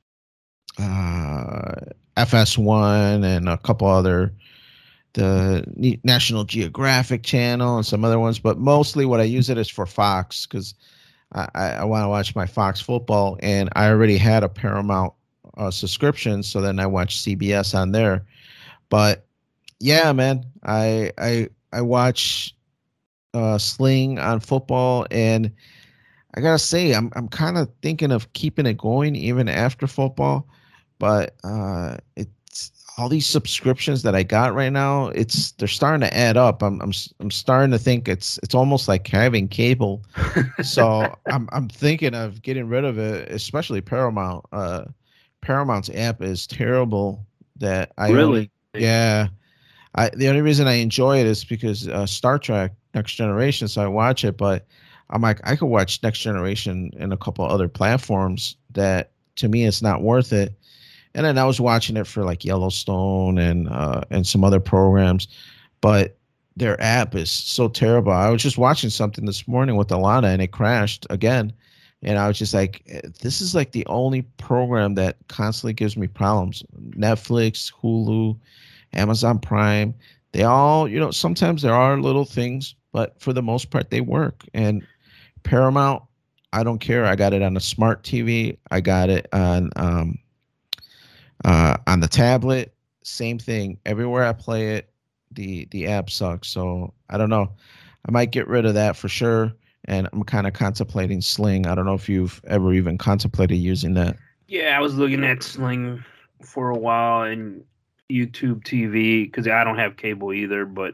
uh, F S one and a couple other the National Geographic channel and some other ones, but mostly what I use it is for Fox because I, I, I want to watch my Fox football, and I already had a Paramount uh, subscription, so then I watch C B S on there. But yeah, man, I I I watch uh, Sling on football, and I gotta say, I'm I'm kind of thinking of keeping it going even after football, but uh, it's all these subscriptions that I got right now. It's they're starting to add up. I'm I'm s- I'm starting to think it's it's almost like having cable. So I'm I'm thinking of getting rid of it, especially Paramount. Uh, Paramount's app is terrible. That I Really? only yeah. I the only reason I enjoy it is because uh, Star Trek Next Generation, so I watch it. But I'm like, I could watch Next Generation and a couple other platforms that to me it's not worth it. And then I was watching it for like Yellowstone and uh, and some other programs, but their app is so terrible. I was just watching something this morning with Alana and it crashed again. And I was just like, eh, this is like the only program that constantly gives me problems. Netflix, Hulu, Amazon Prime, they all, you know, sometimes there are little things, but for the most part, they work. And Paramount, I don't care. I got it on a smart T V. I got it on um, uh, on the tablet. Same thing. Everywhere I play it, the the app sucks. So I don't know. I might get rid of that for sure. And I'm kind of contemplating Sling. I don't know if you've ever even contemplated using that. Yeah, I was looking at Sling for a while and YouTube T V because I don't have cable either. But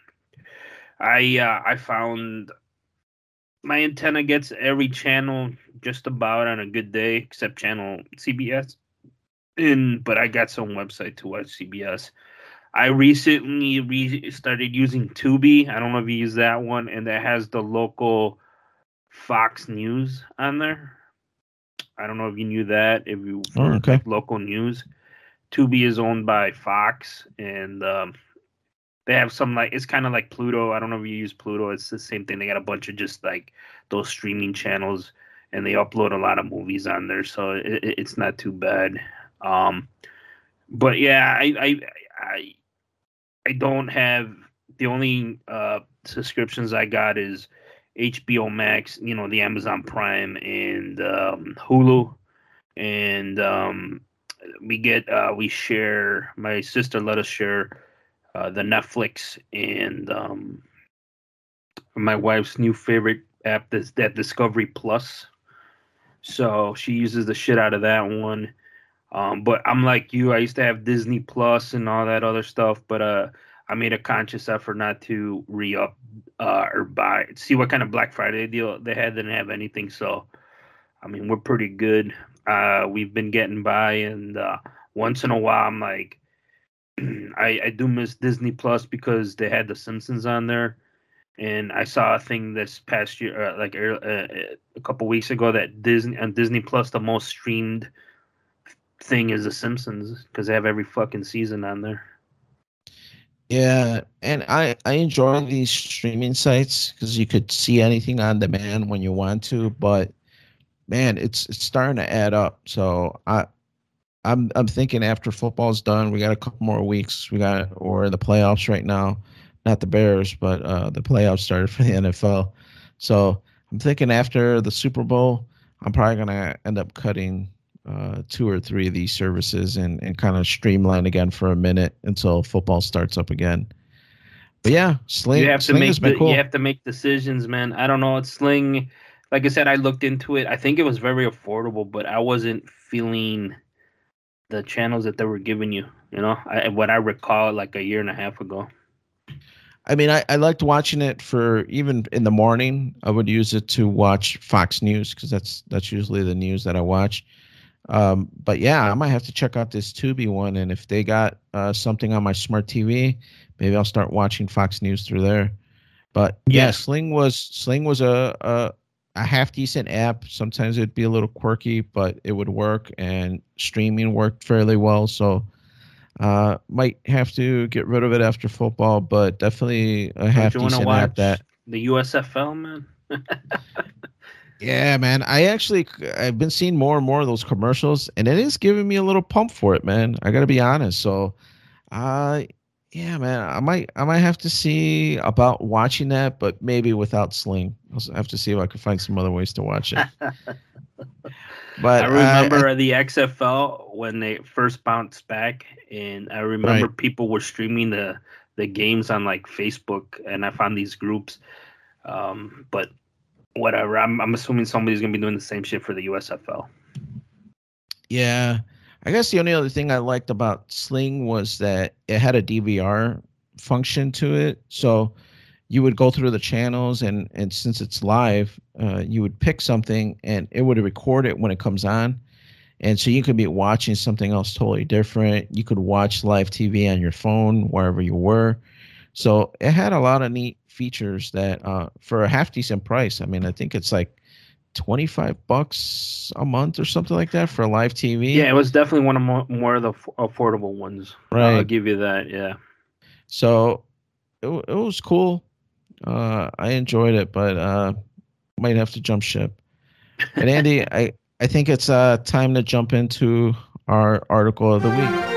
I uh, I found my antenna gets every channel just about on a good day, except channel C B S. And but I got some website to watch C B S. I recently re- started using Tubi. I don't know if you use that one, and that has the local Fox News on there. I don't know if you knew that. If you Oh, for okay. like local news, Tubi is owned by Fox, and um, they have some like it's kind of like Pluto. I don't know if you use Pluto. It's the same thing. They got a bunch of just like those streaming channels, and they upload a lot of movies on there, so it, it's not too bad. Um, but yeah, I I I I don't have the only uh, subscriptions I got is H B O Max, you know, the Amazon Prime and um, Hulu, and um, we get uh, we share. My sister let us share uh, the Netflix and um, my wife's new favorite app that's that Discovery Plus. So she uses the shit out of that one. Um, but I'm like you. I used to have Disney Plus and all that other stuff, but uh, I made a conscious effort not to re up uh, or buy, see what kind of Black Friday deal they had. They didn't have anything, so I mean we're pretty good. Uh, we've been getting by, and uh, once in a while I'm like, I I do miss Disney Plus because they had The Simpsons on there, and I saw a thing this past year, uh, like uh, uh, a couple weeks ago, that Disney on Disney Plus the most streamed thing is The Simpsons because they have every fucking season on there. Yeah, and I I enjoy these streaming sites because you could see anything on demand when you want to, but man, it's it's starting to add up. So I I'm I'm thinking after football's done, we got a couple more weeks. We got or the playoffs right now, not the Bears, but uh, the playoffs started for the N F L. So I'm thinking after the Super Bowl, I'm probably gonna end up cutting uh, two or three of these services and and kind of streamline again for a minute until football starts up again. But yeah, You Sling have to Sling has make been the you cool. have to make decisions, man. I don't know. It's Sling. Like I said, I looked into it. I think it was very affordable, but I wasn't feeling the channels that they were giving you. You know, I, what I recall, like a year and a half ago. I mean, I, I liked watching it for even in the morning. I would use it to watch Fox News because that's that's usually the news that I watch. Um, but yeah, I might have to check out this Tubi one, and if they got uh, something on my smart T V, maybe I'll start watching Fox News through there. But yeah, Yeah, Sling was Sling was a a, a half decent app. Sometimes it'd be a little quirky, but it would work, and streaming worked fairly well. So uh, might have to get rid of it after football, but definitely a don't half you want to decent app watch that. the U S F L, man? Yeah, man. I actually I've been seeing more and more of those commercials, and it is giving me a little pump for it, man. I gotta be honest. So, uh, yeah, man. I might I might have to see about watching that, but maybe without Sling. I'll s- have to see if I can find some other ways to watch it. I But I, I remember the X F L when they first bounced back, and I remember right. people were streaming the the games on like Facebook, and I found these groups. Um, but whatever, I'm I'm assuming somebody's gonna be doing the same shit for the U S F L. Yeah. I guess the only other thing I liked about Sling was that it had a D V R function to it. So you would go through the channels, and and since it's live, uh, you would pick something and it would record it when it comes on. And so you could be watching something else totally different. You could watch live T V on your phone wherever you were. So it had a lot of neat features that uh, for a half decent price. I mean, I think it's like twenty-five bucks a month or something like that for a live T V. Yeah, it was definitely one of more, more of the f- affordable ones. I'll, I'll Right. give you that. Yeah. So it, wa- it was cool. Uh, I enjoyed it, but uh, might have to jump ship. But Andy, I, I think it's uh, time to jump into our article of the week.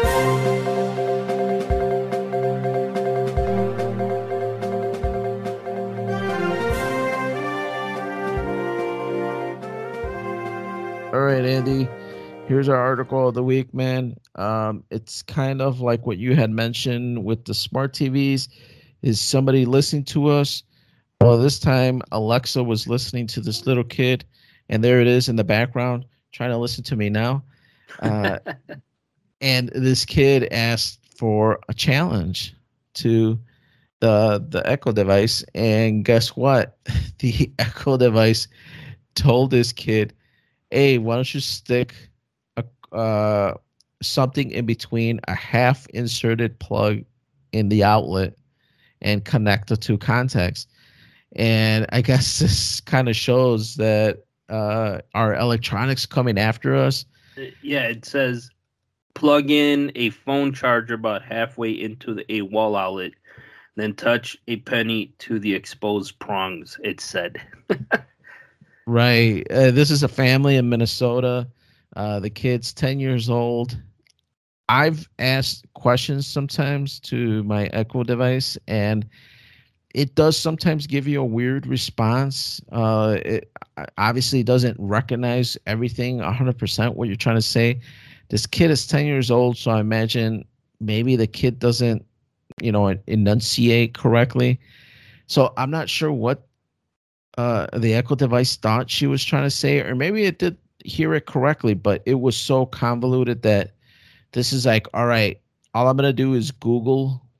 All right, Andy. Here's our article of the week, man. Um, it's kind of like what you had mentioned with the smart T Vs. Is somebody listening to us? Well, this time Alexa was listening to this little kid, and there it is in the background trying to listen to me now. Uh, and this kid asked for a challenge to the the Echo device, and guess what? The Echo device told this kid, "Hey, why don't you stick a uh, something in between a half inserted plug in the outlet and connect the two contacts?" And I guess this kind of shows that uh, our electronics coming after us. Yeah, it says plug in a phone charger about halfway into the, a wall outlet, then touch a penny to the exposed prongs. It said. Right. Uh, this is a family in Minnesota. Uh, the kid's ten years old. I've asked questions sometimes to my Echo device, and it does sometimes give you a weird response. Uh, it obviously doesn't recognize everything one hundred percent what you're trying to say. This kid is ten years old, so I imagine maybe the kid doesn't, you know, enunciate correctly. So I'm not sure what uh, the Echo device thought she was trying to say, or maybe it did hear it correctly, but it was so convoluted that this is like, all right, all I'm gonna do is Google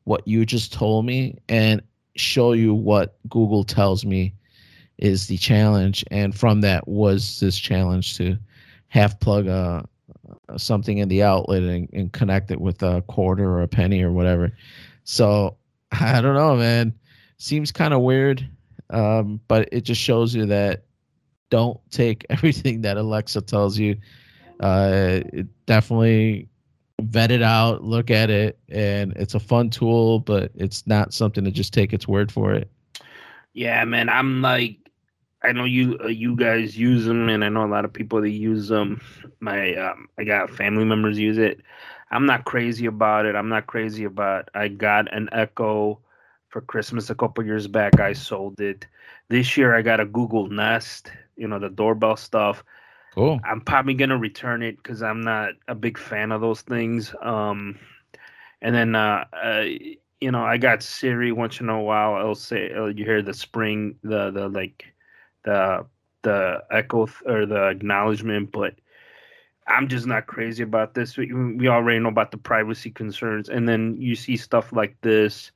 what you just told me and show you what Google tells me is the challenge. And from that was this challenge to half plug a something in the outlet and, and connect it with a quarter or a penny or whatever. So I don't know, man. Seems kind of weird, um, but it just shows you that don't take everything that Alexa tells you. Uh, it definitely vet it out, look at it, and it's a fun tool, but it's not something to just take its word for it. Yeah, man. I'm like, I know you uh, you guys use them, and I know a lot of people that use them. My um, I got family members use it. I'm not crazy about it. I'm not crazy about. I got an Echo for Christmas a couple years back. I sold it. This year I got a Google Nest. You know, the doorbell stuff. Cool. I'm probably gonna return it because I'm not a big fan of those things. Um, and then uh, uh, you know, I got Siri once in a while. I'll say uh, you hear the spring, the the like the the echo th- or the acknowledgement, but I'm just not crazy about this. We, we already know about the privacy concerns, and then you see stuff like this,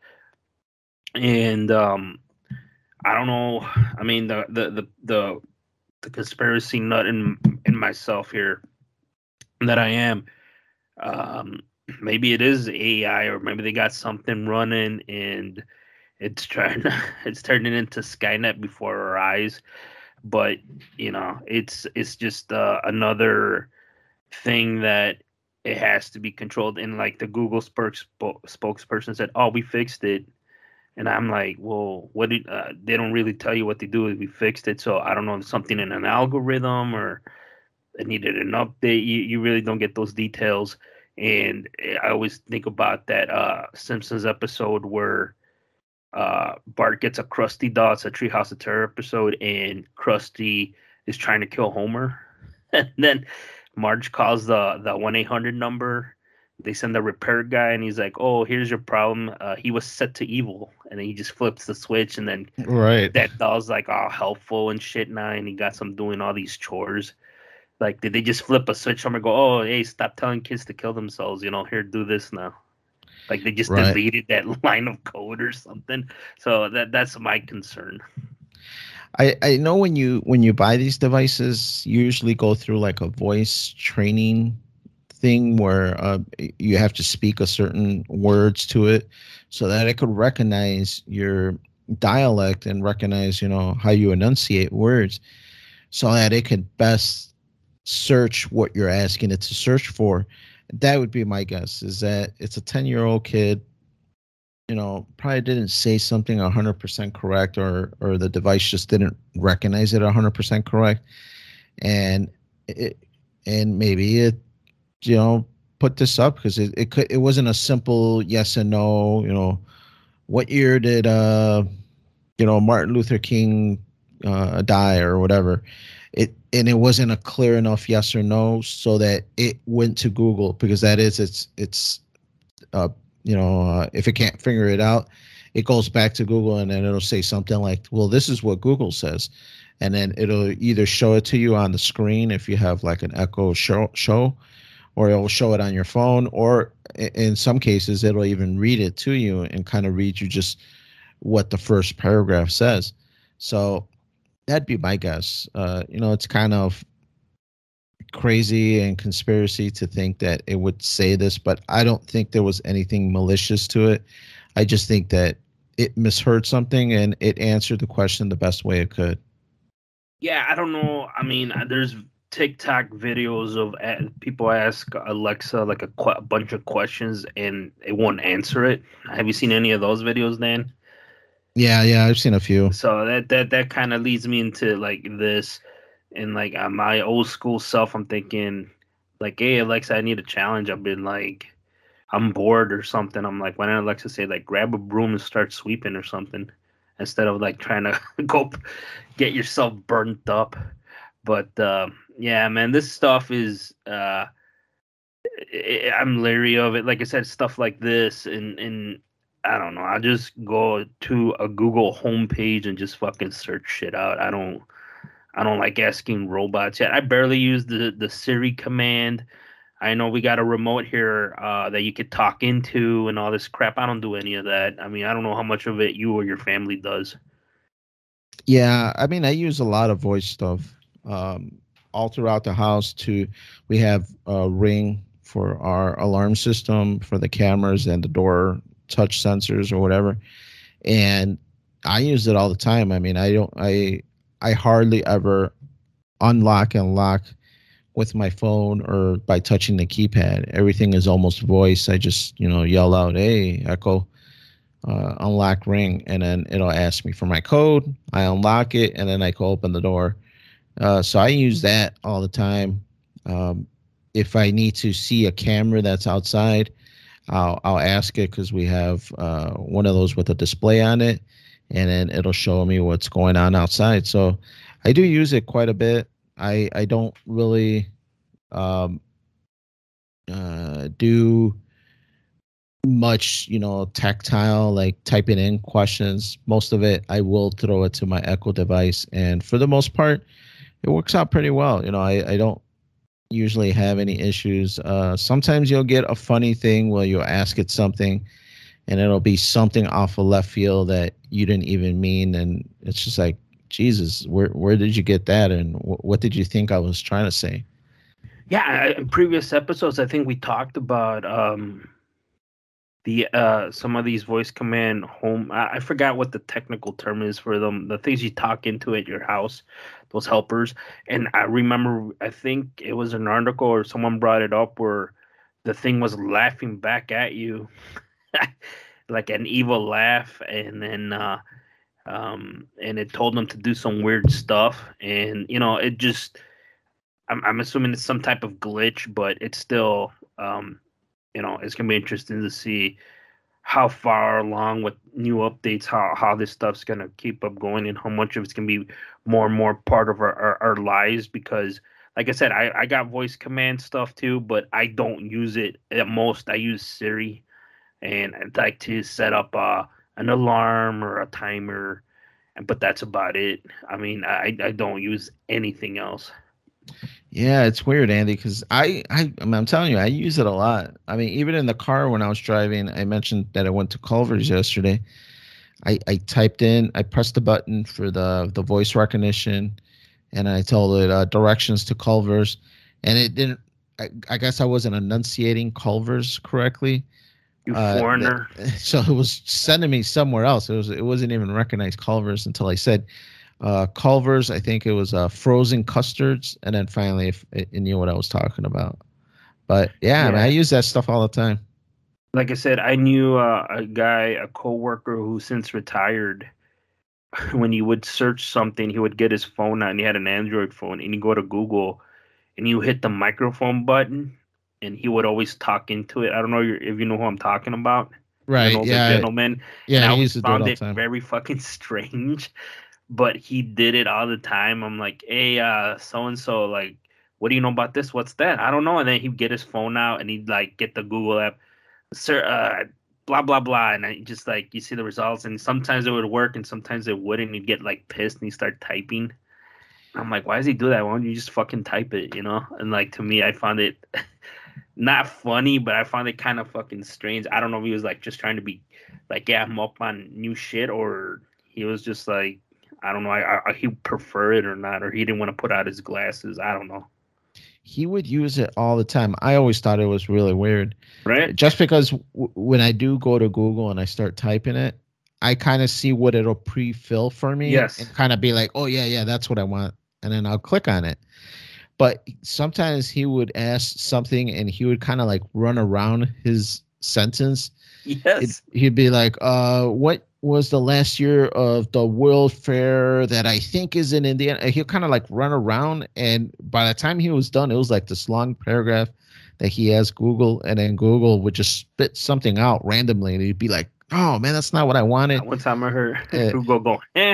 and um, I don't know. I mean, the the the the, the conspiracy nut in in myself here that I am. Um, maybe it is A I, or maybe they got something running, and it's trying it's turning into Skynet before our eyes. But you know, it's it's just uh, another thing that it has to be controlled. And like the Google spokes, spokesperson said, "Oh, we fixed it." And I'm like, well, what did uh, they don't really tell you what they do? We fixed it, so I don't know, something in an algorithm or it needed an update. You you really don't get those details. And I always think about that uh, Simpsons episode where uh, Bart gets a Krusty doll. It's a Treehouse of Terror episode, and Krusty is trying to kill Homer. And then Marge calls the the one eight hundred number. They send the repair guy, and he's like, "Oh, here's your problem. Uh, he was set to evil," and then he just flips the switch, and then Right. that doll's like all helpful and shit now, and he got some doing all these chores. Like, did they just flip a switch on and go, "Oh, hey, stop telling kids to kill themselves. You know, here, do this now." Like they just Right. deleted that line of code or something. So that that's my concern. I, I know when you when you buy these devices, you usually go through like a voice training thing where uh, you have to speak a certain words to it so that it could recognize your dialect and recognize, you know, how you enunciate words so that it could best search what you're asking it to search for. That would be my guess, is that it's a ten year old kid, you know, probably didn't say something one hundred percent correct, or or the device just didn't recognize it one hundred percent correct. And it, and maybe it, you know, put this up because it, it could, it wasn't a simple yes and no, you know, what year did uh you know Martin Luther King uh die or whatever. It and it wasn't a clear enough yes or no, so that it went to Google, because that is its its uh you know uh, if it can't figure it out, it goes back to Google, and then it'll say something like, well, this is what Google says. And then it'll either show it to you on the screen if you have like an Echo show, show or it'll show it on your phone, or in some cases it'll even read it to you and kind of read you just what the first paragraph says. So that'd be my guess. Uh, you know, it's kind of crazy and conspiracy to think that it would say this, but I don't think there was anything malicious to it. I just think that it misheard something and it answered the question the best way it could. Yeah, I don't know. I mean, uh, there's TikTok videos of uh, people ask Alexa like a, qu- a bunch of questions and it won't answer it. Have you seen any of those videos, Dan? Yeah, yeah, I've seen a few. So that that that kind of leads me into like this, and like uh, my old school self. I'm thinking like, hey Alexa, I need a challenge. I've been like, I'm bored or something. I'm like, why don't Alexa say like, grab a broom and start sweeping or something, instead of like trying to go get yourself burnt up. But uh, yeah, man, this stuff is. Uh, I- I'm leery of it. Like I said, stuff like this, and and I don't know. I just go to a Google homepage and just fucking search shit out. I don't. I don't like asking robots yet. I barely use the the Siri command. I know we got a remote here uh, that you could talk into and all this crap. I don't do any of that. I mean, I don't know how much of it you or your family does. Yeah, I mean, I use a lot of voice stuff um, all throughout the house. To we have a Ring for our alarm system, for the cameras and the door touch sensors or whatever, and I use it all the time. I mean, I don't, I, I hardly ever unlock and lock with my phone or by touching the keypad. Everything is almost voice. I just, you know, yell out, "Hey, Echo, uh, unlock Ring," and then it'll ask me for my code. I unlock it, and then I can open the door. Uh, so I use that all the time. Um, if I need to see a camera that's outside, I'll I'll ask it because we have uh, one of those with a display on it, and then it'll show me what's going on outside. So I do use it quite a bit. I I don't really um, uh, do much, you know, tactile, like typing in questions. Most of it, I will throw it to my Echo device, and for the most part, it works out pretty well. You know, I I don't usually have any issues. Uh, sometimes you'll get a funny thing where you'll ask it something, and it'll be something off of left field that you didn't even mean, and it's just like, Jesus, where where did you get that, and wh- what did you think I was trying to say? Yeah, in previous episodes, I think we talked about um, the uh, some of these voice command home. I, I forgot what the technical term is for them. The things you talk into at your house, those helpers. And I remember, I think it was an article or someone brought it up where the thing was laughing back at you, like an evil laugh, and then uh, um, and it told them to do some weird stuff, and you know, it just. I'm, I'm assuming it's some type of glitch, but it's still, um, you know, it's gonna be interesting to see how far along with new updates, how how this stuff's gonna keep up going, and how much of it's gonna be more and more part of our, our, our lives. Because, like I said, I, I got voice command stuff too, but I don't use it at most. I use Siri, and I'd like to set up uh, an alarm or a timer, but that's about it. I mean, I I don't use anything else. Yeah, it's weird, Andy, because I, I, I mean, I'm telling you, I use it a lot. I mean, even in the car when I was driving, I mentioned that I went to Culver's yesterday. I, I typed in, I pressed the button for the the voice recognition, and I told it uh, directions to Culver's, and it didn't. I, I guess I wasn't enunciating Culver's correctly. You Uh, th- foreigner. so it was sending me somewhere else. It was it wasn't even recognized Culver's until I said uh, Culver's. I think it was uh, frozen custards, and then finally if it, it knew what I was talking about. But yeah, I, mean, I Yeah. use that stuff all the time. Like I said, I knew uh, a guy, a coworker who since retired. When he would search something, he would get his phone out, and he had an Android phone, and you go to Google, and you hit the microphone button, and he would always talk into it. I don't know if you know who I'm talking about. He's an Right? older Yeah, gentleman, and yeah. I I always used to do it found all the it time. very fucking strange. But he did it all the time. I'm like, hey, uh, so and so, like, what do you know about this? What's that? I don't know. And then he'd get his phone out and he'd like get the Google app, sir, uh, blah blah blah, and I just like you see the results, and sometimes it would work, and sometimes it wouldn't. He'd get like pissed and he'd start typing. I'm like, why does he do that? Why don't you just fucking type it, you know? And like to me, I found it not funny, but I found it kind of fucking strange. I don't know if he was like just trying to be like, yeah, I'm up on new shit, or he was just like, I don't know, I, I he prefer it or not, or he didn't want to put out his glasses. I don't know. He would use it all the time. I always thought it was really weird, Right? just because w- when I do go to Google and I start typing it, I kind of see what it'll pre-fill for me Yes. and kind of be like, oh yeah, yeah, that's what I want, and then I'll click on it. But sometimes he would ask something and he would kind of like run around his sentence. it, Yes. he'd be like, uh, what was the last year of the World Fair that I think is in Indiana? He'll kind of like run around. And by the time he was done, it was like this long paragraph that he asked Google. And then Google would just spit something out randomly. And he'd be like, oh, man, that's not what I wanted. One time I heard Uh, Google go, eh.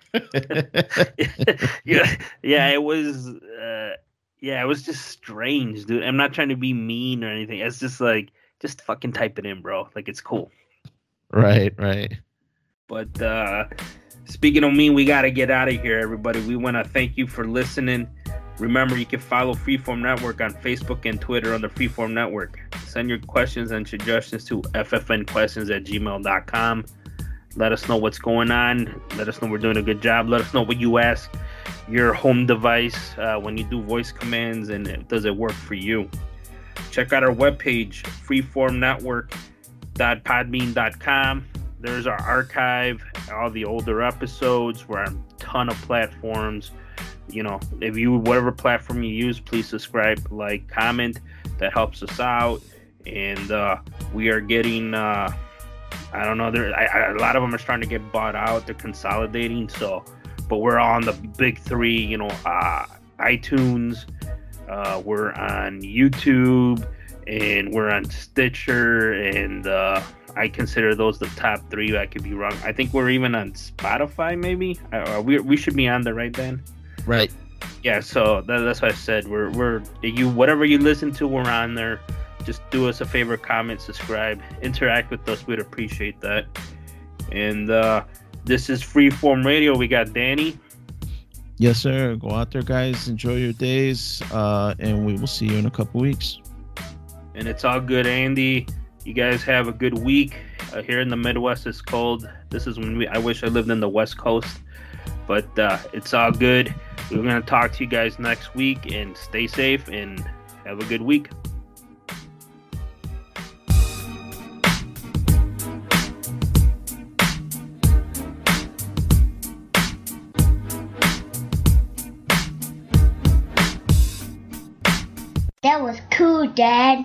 yeah, yeah, it was, uh, yeah, it was just strange, dude. I'm not trying to be mean or anything. It's just like, just fucking type it in, bro. Like it's cool. right, right. But uh, speaking of mean, we gotta get out of here, everybody. We want to thank you for listening. Remember, you can follow Freeform Network on Facebook and Twitter under Freeform Network. Send your questions and suggestions to f f n questions at gmail dot com. Let us know what's going on. Let us know we're doing a good job. Let us know what you ask your home device uh, when you do voice commands, and does it work for you. Check out our webpage, freeform network dot podbean dot com. There's our archive, all the older episodes. We're on a ton of platforms. You know, if you, whatever platform you use, please subscribe, like, comment. That helps us out. And uh, we are getting, uh, I don't know, there. I, I, a lot of them are starting to get bought out. They're consolidating. So, but we're on the big three, you know, uh, iTunes. Uh, we're on YouTube, and we're on Stitcher, and uh, I consider those the top three. I could be wrong. I think we're even on Spotify, maybe. Uh, we we should be on there, right, Dan? Right. Yeah. So that, that's what I said. We're we're you whatever you listen to, we're on there. Just do us a favor, comment, subscribe, interact with us. We'd appreciate that. And uh, this is Freeform Radio. We got Danny. Yes, sir. Go out there, guys. Enjoy your days, uh, and we will see you in a couple weeks. And it's all good, Andy. You guys have a good week. Uh, here in the Midwest, it's cold. This is when we. I wish I lived in the West Coast, but uh, it's all good. We're gonna talk to you guys next week, and stay safe and have a good week. That was cool, Dad.